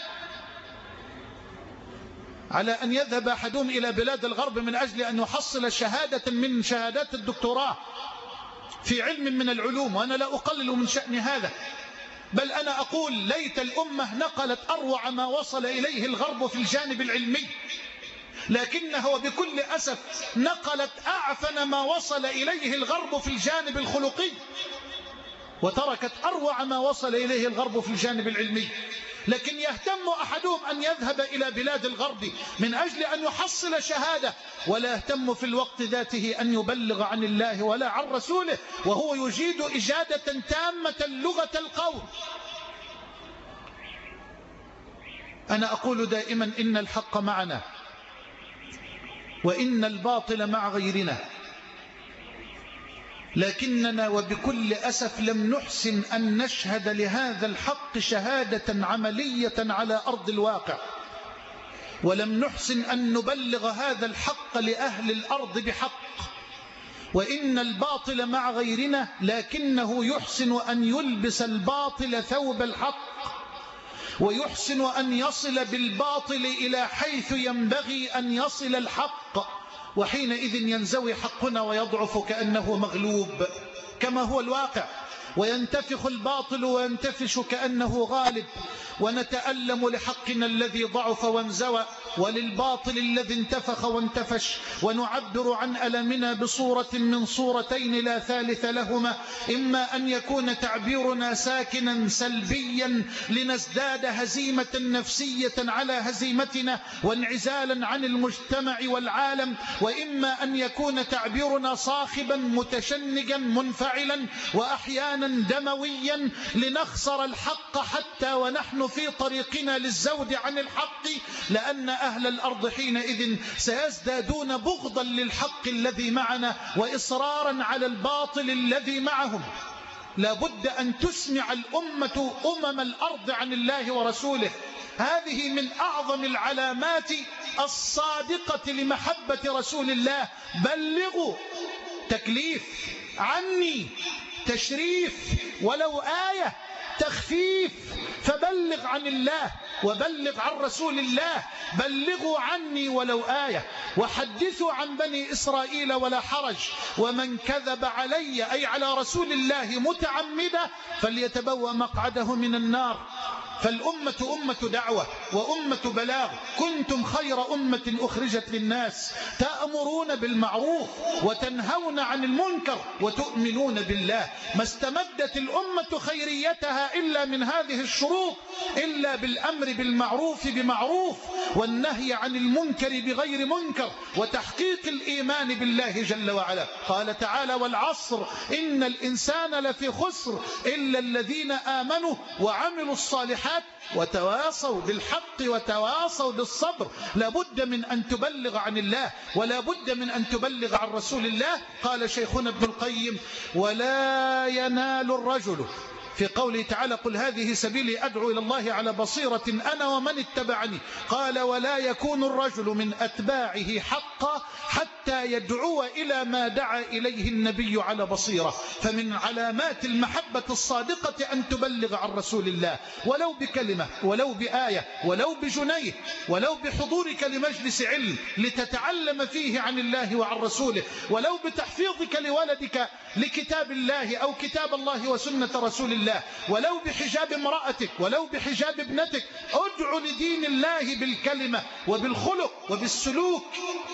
على أن يذهب أحدهم إلى بلاد الغرب من أجل أن يحصل شهادة من شهادات الدكتوراه في علم من العلوم، وأنا لا أقلل من شأن هذا، بل أنا أقول ليت الأمة نقلت أروع ما وصل إليه الغرب في الجانب العلمي، لكنها وبكل أسف نقلت أعفن ما وصل إليه الغرب في الجانب الخلقي، وتركت أروع ما وصل إليه الغرب في الجانب العلمي. لكن يهتم أحدهم أن يذهب إلى بلاد الغرب من أجل أن يحصل شهادة، ولا يهتم في الوقت ذاته أن يبلغ عن الله ولا عن رسوله، وهو يجيد إجادة تامة لغة القول. أنا أقول دائما إن الحق معنا وإن الباطل مع غيرنا، لكننا وبكل أسف لم نحسن أن نشهد لهذا الحق شهادة عملية على أرض الواقع، ولم نحسن أن نبلغ هذا الحق لأهل الأرض بحق. وإن الباطل مع غيرنا، لكنه يحسن أن يلبس الباطل ثوب الحق، ويحسن أن يصل بالباطل إلى حيث ينبغي أن يصل الحق، وحينئذ ينزوي حقنا ويضعف كأنه مغلوب كما هو الواقع، وينتفخ الباطل وينتفش كأنه غالب، ونتألم لحقنا الذي ضعف وانزوى وللباطل الذي انتفخ وانتفش، ونعبر عن ألمنا بصورة من صورتين لا ثالث لهما: إما أن يكون تعبيرنا ساكنا سلبيا لنزداد هزيمة نفسية على هزيمتنا وانعزالا عن المجتمع والعالم، وإما أن يكون تعبيرنا صاخبا متشنجا منفعلا وأحيانا دمويا لنخسر الحق حتى ونحن في طريقنا للزود عن الحق، لأن أهل الأرض حينئذ سيزدادون بغضا للحق الذي معنا وإصرارا على الباطل الذي معهم. لا بد أن تسمع الأمة أمم الأرض عن الله ورسوله. هذه من أعظم العلامات الصادقة لمحبة رسول الله. بلغوا، تكليف، عني، تشريف، ولو آية، تخفيف، فبلغ عن الله وبلغ عن رسول الله. بلغوا عني ولو آية، وحدثوا عن بني إسرائيل ولا حرج، ومن كذب علي أي على رسول الله متعمدا فليتبوأ مقعده من النار. فالأمة أمة دعوة وأمة بلاغ. كنتم خير أمة أخرجت للناس، تأمرون بالمعروف وتنهون عن المنكر وتؤمنون بالله. ما استمدت الأمة خيريتها إلا من هذه الشروط، إلا بالأمر بالمعروف بمعروف، والنهي عن المنكر بغير منكر، وتحقيق الإيمان بالله جل وعلا. قال تعالى: والعصر إن الإنسان لفي خسر إلا الذين آمنوا وعملوا الصالحات وتواصوا بالحق وتواصوا بالصبر. لا بد من أن تبلغ عن الله، ولا بد من أن تبلغ عن رسول الله. قال شيخنا ابن القيم: ولا ينال الرجل، في قوله تعالى: قل هذه سبيلي أدعو إلى الله على بصيرة أنا ومن اتبعني. قال: ولا يكون الرجل من أتباعه حقا حتى يدعو إلى ما دعا إليه النبي على بصيرة. فمن علامات المحبة الصادقة أن تبلغ عن رسول الله، ولو بكلمة، ولو بآية، ولو بجنيه، ولو بحضورك لمجلس علم لتتعلم فيه عن الله وعن رسوله، ولو بتحفيظك لولدك لكتاب الله أو كتاب الله وسنة رسول الله، ولو بحجاب امرأتك، ولو بحجاب ابنتك. ادعو لدين الله بالكلمة وبالخلق وبالسلوك.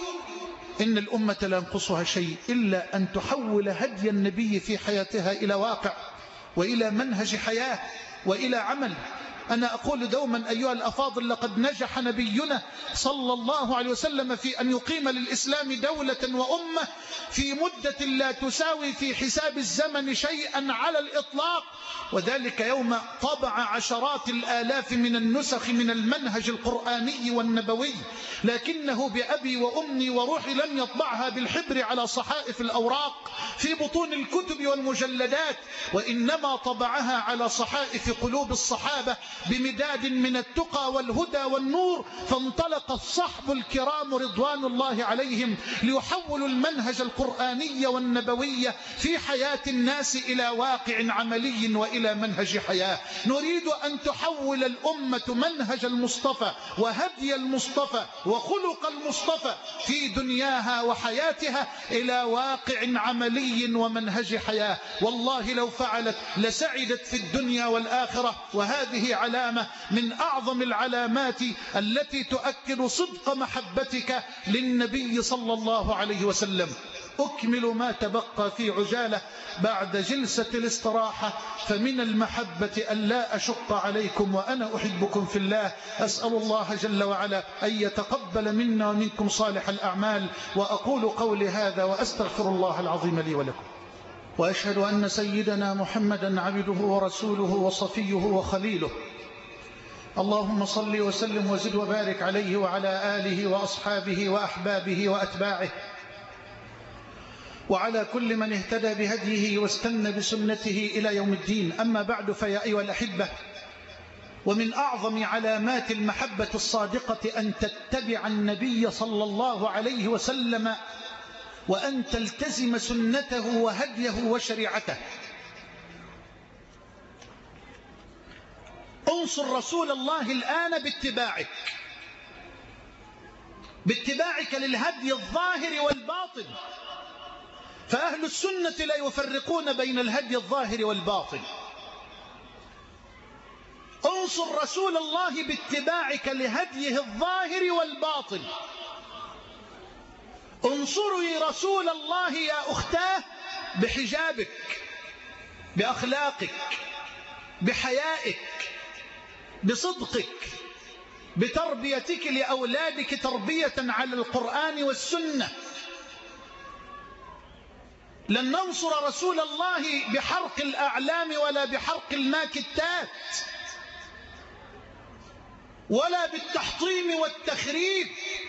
إن الأمة لا ينقصها شيء إلا أن تحول هدي النبي في حياتها إلى واقع، وإلى منهج حياة، وإلى عمل. أنا أقول دوما أيها الأفاضل لقد نجح نبينا صلى الله عليه وسلم في أن يقيم للإسلام دولة وأمة في مدة لا تساوي في حساب الزمن شيئا على الإطلاق، وذلك يوم طبع عشرات الآلاف من النسخ من المنهج القرآني والنبوي، لكنه بأبي وأمي وروحي لم يطبعها بالحبر على صحائف الأوراق في بطون الكتب والمجلدات، وإنما طبعها على صحائف قلوب الصحابة بمداد من التقى والهدى والنور. فانطلق الصحب الكرام رضوان الله عليهم ليحولوا المنهج القرآني والنبوي في حياة الناس إلى واقع عملي وإلى منهج حياة. نريد أن تحول الأمة منهج المصطفى وهدي المصطفى وخلق المصطفى في دنياها وحياتها إلى واقع عملي ومنهج حياة. والله لو فعلت لسعدت في الدنيا والآخرة، وهذه علامة من أعظم العلامات التي تؤكد صدق محبتك للنبي صلى الله عليه وسلم. أكمل ما تبقى في عجالة بعد جلسة الاستراحة، فمن المحبة أن لا أشق عليكم وأنا أحبكم في الله. أسأل الله جل وعلا أن يتقبل منا ومنكم صالح الأعمال، وأقول قولي هذا وأستغفر الله العظيم لي ولكم، وأشهد أن سيدنا محمدا عبده ورسوله وصفيه وخليله. اللهم صل وسلم وزد وبارك عليه وعلى آله وأصحابه وأحبابه وأتباعه وعلى كل من اهتدى بهديه واستنى بسنته إلى يوم الدين. أما بعد، فيا أيها الأحبة، ومن أعظم علامات المحبة الصادقة أن تتبع النبي صلى الله عليه وسلم وأن تلتزم سنته وهديه وشريعته. انصر رسول الله الآن باتباعك باتباعك للهدي الظاهر والباطن، فأهل السنة لا يفرقون بين الهدي الظاهر والباطن. انصر رسول الله باتباعك لهديه الظاهر والباطن. انصري رسول الله يا أختاه بحجابك، بأخلاقك، بحيائك، بصدقك، بتربيتك لأولادك تربية على القرآن والسنة. لن ننصر رسول الله بحرق الأعلام ولا بحرق الماكتات ولا بالتحطيم والتخريب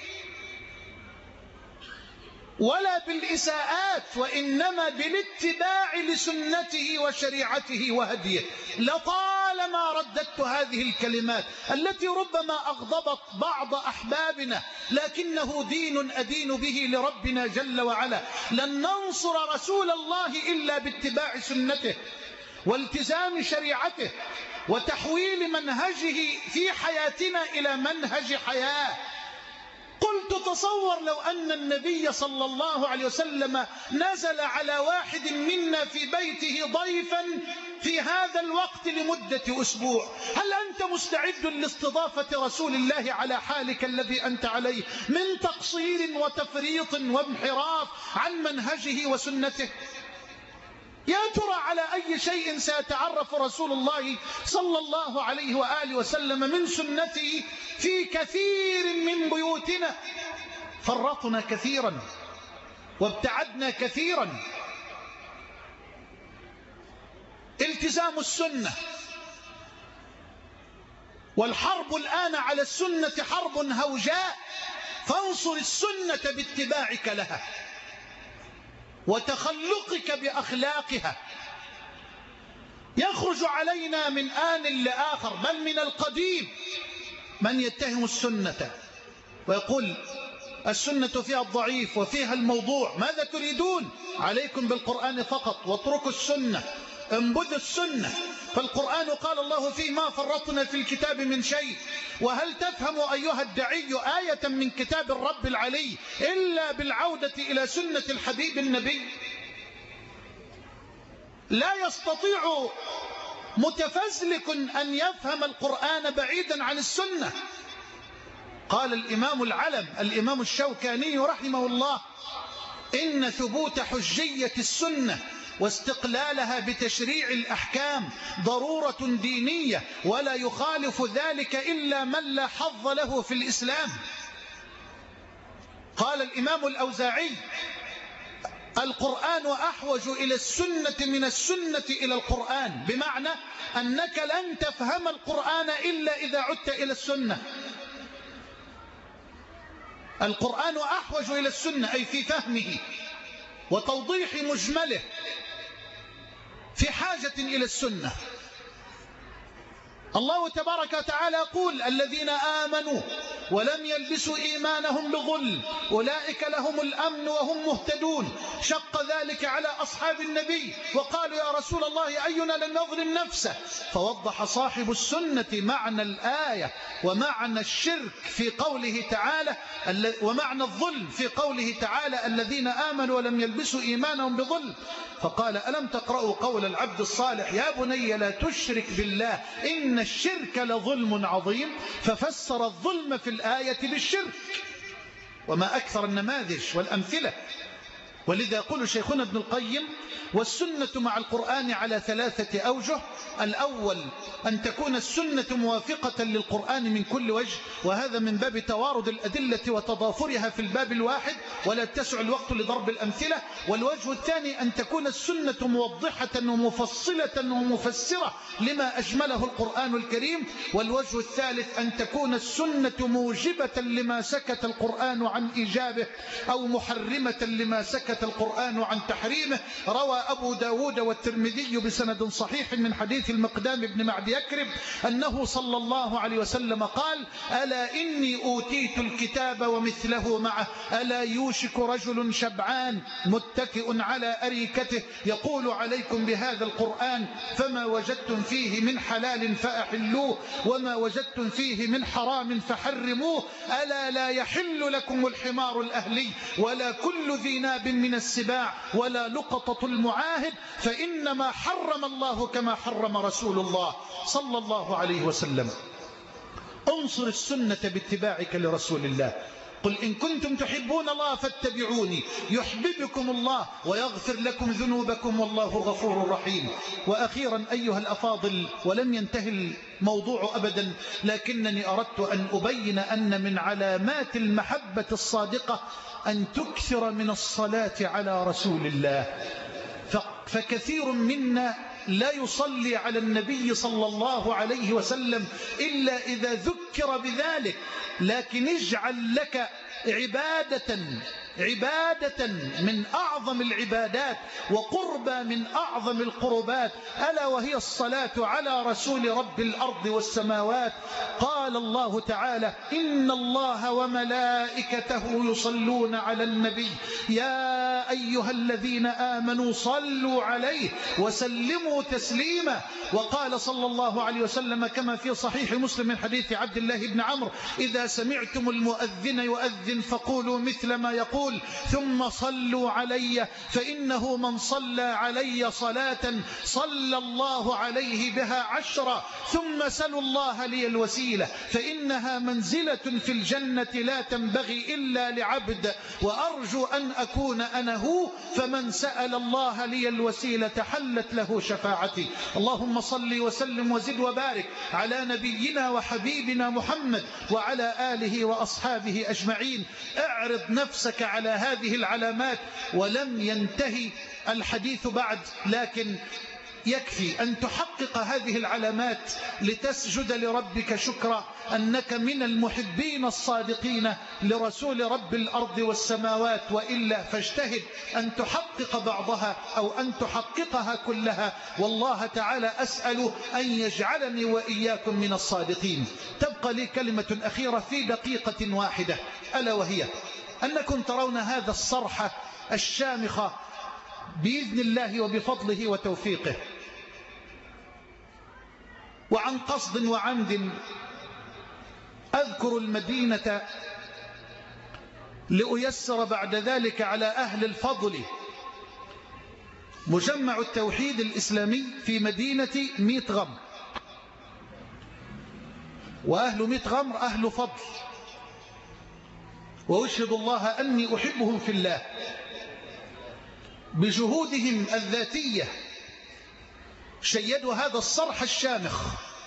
ولا بالإساءات، وإنما بالاتباع لسنته وشريعته وهديه. لطالما رددت هذه الكلمات التي ربما أغضبت بعض أحبابنا، لكنه دين أدين به لربنا جل وعلا. لن ننصر رسول الله إلا باتباع سنته والتزام شريعته وتحويل منهجه في حياتنا إلى منهج حياة. قلت تصور لو أن النبي صلى الله عليه وسلم نزل على واحد منا في بيته ضيفا في هذا الوقت لمدة أسبوع، هل أنت مستعد لاستضافة رسول الله على حالك الذي أنت عليه من تقصير وتفريط وانحراف عن منهجه وسنته؟ يا ترى على أي شيء سيتعرف رسول الله صلى الله عليه وآله وسلم من سنته في كثير من بيوتنا؟ فرطنا كثيرا وابتعدنا كثيرا. التزام السنة، والحرب الآن على السنة حرب هوجاء، فانصر السنة باتباعك لها وتخلقك بأخلاقها. يخرج علينا من آن لآخر بل من القديم من يتهم السنة ويقول السنة فيها الضعيف وفيها الموضوع. ماذا تريدون؟ عليكم بالقرآن فقط واتركوا السنة، انبذوا السنة، فالقرآن قال الله فيه ما فرطنا في الكتاب من شيء. وهل تفهم أيها الدعي آية من كتاب الرب العلي إلا بالعودة إلى سنة الحبيب النبي؟ لا يستطيع متفزلك أن يفهم القرآن بعيدا عن السنة. قال الإمام العلم الإمام الشوكاني رحمه الله إن ثبوت حجية السنة واستقلالها بتشريع الأحكام ضرورة دينية، ولا يخالف ذلك إلا من لا حظ له في الإسلام. قال الإمام الأوزاعي: القرآن أحوج إلى السنة من السنة إلى القرآن، بمعنى أنك لن تفهم القرآن إلا إذا عدت إلى السنة. القرآن أحوج إلى السنة، أي في فهمه وتوضيح مجمله، في حاجة إلى السنة. الله تبارك وتعالى يقول: الذين آمنوا ولم يلبسوا إيمانهم بظلم أولئك لهم الأمن وهم مهتدون. شق ذلك على أصحاب النبي وقالوا: يا رسول الله أينا لم يظلم نفسه؟ فوضح صاحب السنة معنى الآية ومعنى الشرك في قوله تعالى، ومعنى الظلم في قوله تعالى: الذين آمنوا ولم يلبسوا إيمانهم بظلم. فقال: ألم تقرأوا قول العبد الصالح: يا بني لا تشرك بالله إن الشرك لظلم عظيم. ففسر الظلم في الآية بالشرك، وما أكثر النماذج والأمثلة. ولذا يقول شيخنا ابن القيم: والسنة مع القرآن على ثلاثة أوجه. الأول أن تكون السنة موافقة للقرآن من كل وجه، وهذا من باب توارد الأدلة وتضافرها في الباب الواحد، ولا يتسع الوقت لضرب الأمثلة. والوجه الثاني أن تكون السنة موضحة ومفصلة ومفسرة لما أجمله القرآن الكريم. والوجه الثالث أن تكون السنة موجبة لما سكت القرآن عن إيجابه، أو محرمة لما سكت القرآن عن تحريمه. روى أبو داود والترمذي بسند صحيح من حديث المقدام بن معد يكرب أنه صلى الله عليه وسلم قال: ألا إني أوتيت الكتاب ومثله معه، ألا يوشك رجل شبعان متكئ على أريكته يقول: عليكم بهذا القرآن، فما وجدتم فيه من حلال فأحلوه، وما وجدتم فيه من حرام فحرموه. ألا لا يحل لكم الحمار الأهلي، ولا كل ذي ناب من السباع، ولا لقطة المعاهد، فإنما حرم الله كما حرم رسول الله صلى الله عليه وسلم. انصر السنة باتباعك لرسول الله. قل إن كنتم تحبون الله فاتبعوني يحببكم الله ويغفر لكم ذنوبكم والله غفور رحيم. وأخيرا أيها الأفاضل، ولم ينتهي الموضوع أبدا، لكنني أردت أن أبين أن من علامات المحبة الصادقة أن تكثر من الصلاة على رسول الله. فكثير منا لا يصلي على النبي صلى الله عليه وسلم إلا إذا ذكر بذلك. لكن اجعل لك عبادة عبادة من أعظم العبادات وقربة من أعظم القربات، ألا وهي الصلاة على رسول رب الأرض والسماوات. قال الله تعالى: إن الله وملائكته يصلون على النبي يا أيها الذين آمنوا صلوا عليه وسلموا تسليما. وقال صلى الله عليه وسلم كما في صحيح مسلم من حديث عبد الله بن عمرو: إذا سمعتم المؤذن يؤذن فقولوا مثل ما يقول ثم صلوا علي، فإنه من صلى علي صلاة صلى الله عليه بها عشرا، ثم سلوا الله لي الوسيلة فإنها منزلة في الجنة لا تنبغي إلا لعبد، وأرجو أن أكون أنا هو، فمن سأل الله لي الوسيلة حلت له شفاعتي. اللهم صل وسلم وزد وبارك على نبينا وحبيبنا محمد وعلى آله وأصحابه أجمعين. اعرض نفسك على هذه العلامات، ولم ينتهي الحديث بعد، لكن يكفي أن تحقق هذه العلامات لتسجد لربك شكرا أنك من المحبين الصادقين لرسول رب الأرض والسماوات، وإلا فاجتهد أن تحقق بعضها أو أن تحققها كلها. والله تعالى أسأل أن يجعلني وإياكم من الصادقين. تبقى لي كلمة أخيرة في دقيقة واحدة، ألا وهي أنكم ترون هذا الصرح الشامخ بإذن الله وبفضله وتوفيقه، وعن قصد وعمد أذكر المدينة لأيسر بعد ذلك على أهل الفضل. مجمع التوحيد الإسلامي في مدينة ميت غمر، وأهل ميت غمر أهل فضل، وأشهد الله أني أحبهم في الله. بجهودهم الذاتية شيدوا هذا الصرح الشامخ،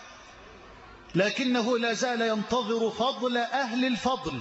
لكنه لا زال ينتظر فضل أهل الفضل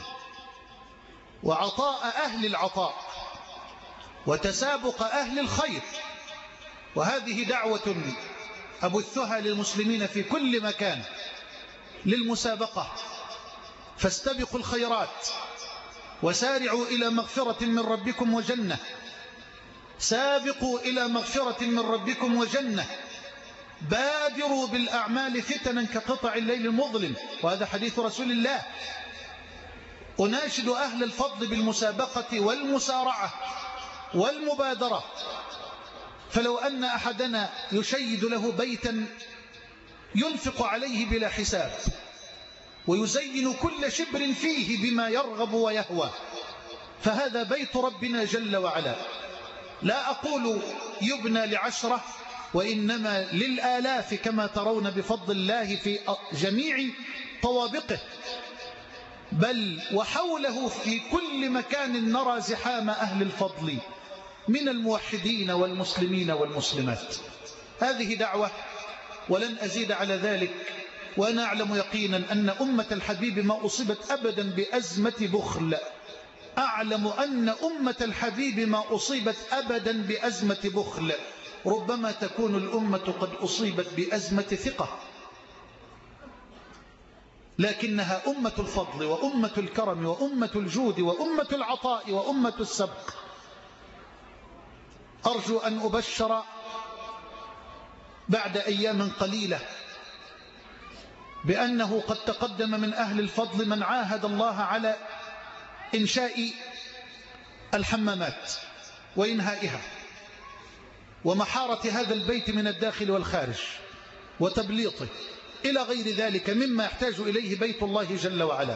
وعطاء أهل العطاء وتسابق أهل الخير. وهذه دعوة أبثها للمسلمين في كل مكان للمسابقة، فاستبقوا الخيرات وسارعوا إلى مغفرة من ربكم وجنة، سابقوا إلى مغفرة من ربكم وجنة، بادروا بالأعمال فتنا كقطع الليل المظلم، وهذا حديث رسول الله. أناشد أهل الفضل بالمسابقة والمسارعة والمبادرة، فلو أن أحدنا يشيد له بيتا ينفق عليه بلا حساب ويزين كل شبر فيه بما يرغب ويهوى، فهذا بيت ربنا جل وعلا. لا أقول يبنى لعشرة، وإنما للآلاف كما ترون بفضل الله في جميع طوابقه، بل وحوله في كل مكان نرى زحام أهل الفضل من الموحدين والمسلمين والمسلمات. هذه دعوة ولن أزيد على ذلك، وأنا أعلم يقينا أن أمة الحبيب ما أصيبت أبدا بأزمة بخل، أعلم أن أمة الحبيب ما أصيبت أبدا بأزمة بخل، ربما تكون الأمة قد أصيبت بأزمة ثقة، لكنها أمة الفضل وأمة الكرم وأمة الجود وأمة العطاء وأمة السبق. أرجو أن أبشر بعد أيام قليلة بأنه قد تقدم من أهل الفضل من عاهد الله على إنشاء الحمامات وإنهائها ومحارة هذا البيت من الداخل والخارج وتبليطه إلى غير ذلك مما يحتاج إليه بيت الله جل وعلا.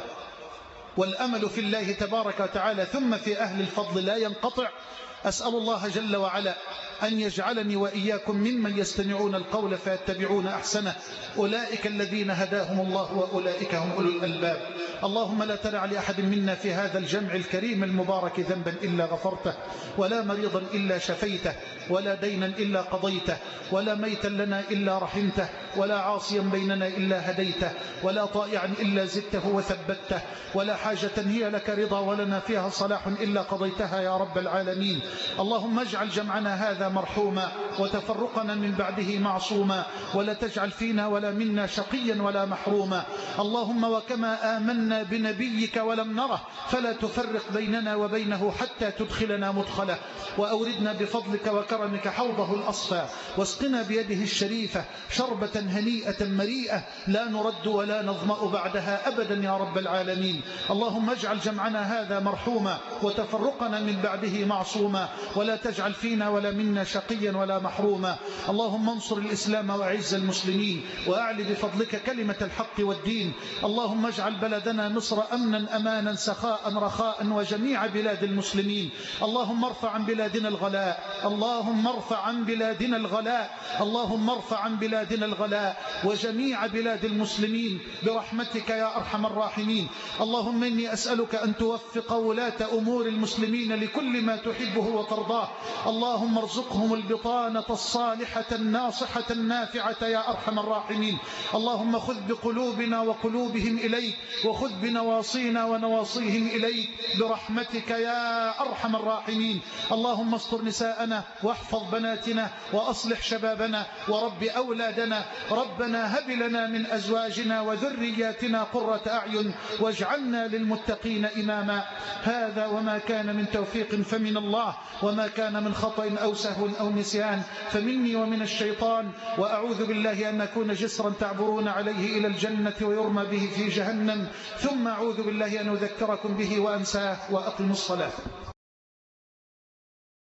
والأمل في الله تبارك وتعالى ثم في أهل الفضل لا ينقطع. أسأل الله جل وعلا أن يجعلني وإياكم ممن يستمعون القول فيتبعون أحسنه، أولئك الذين هداهم الله وأولئك هم أولو الألباب. اللهم لا تدع لأحد منا في هذا الجمع الكريم المبارك ذنبا إلا غفرته، ولا مريضا إلا شفيته، ولا دينا إلا قضيته، ولا ميتا لنا إلا رحمته، ولا عاصيا بيننا إلا هديته، ولا طائعا إلا زدته وثبته، ولا حاجة هي لك رضا ولنا فيها صلاح إلا قضيتها يا رب العالمين. اللهم اجعل جمعنا هذا مرحوما وتفرقنا من بعده معصوما، ولا تجعل فينا ولا منا شقيا ولا محروما. اللهم وكما آمنا بنبيك ولم نره فلا تفرق بيننا وبينه حتى تدخلنا مدخله، وأوردنا بفضلك وكرمك حوضه الأصفى، واسقنا بيده الشريفة شربة هنيئة مريئة لا نرد ولا نظمأ بعدها أبدا يا رب العالمين. اللهم اجعل جمعنا هذا مرحوما وتفرقنا من بعده معصوما، ولا تجعل فينا ولا منا شقيا ولا محروما. اللهم انصر الإسلام وأعز المسلمين، وأعلي بفضلك كلمة الحق والدين. اللهم اجعل بلدنا مصر أمنا أمانا سخاء رخاء وجميع بلاد المسلمين. اللهم ارفع عن بلادنا الغلاء، اللهم ارفع عن بلادنا الغلاء، اللهم ارفع عن بلادنا الغلاء وجميع بلاد المسلمين برحمتك يا أرحم الراحمين. اللهم إني أسألك أن توفق ولاة أمور المسلمين لكل ما تحبه وترضاه. اللهم ارزقهم البطانة الصالحة الناصحة النافعة يا أرحم الراحمين. اللهم خذ بقلوبنا وقلوبهم إليك، وخذ بنواصينا ونواصيهم إليك برحمتك يا أرحم الراحمين. اللهم استر نساءنا واحفظ بناتنا وأصلح شبابنا ورب أولادنا. ربنا هب لنا من أزواجنا وذرياتنا قرة أعين واجعلنا للمتقين إماما. هذا وما كان من توفيق فمن الله، وما كان من خطأ أو سهو أو نسيان فمني ومن الشيطان، وأعوذ بالله أن أكون جسرا تعبرون عليه إلى الجنة ويرمى به في جهنم، ثم أعوذ بالله أن أذكركم به وأنساه. وأقم الصلاة.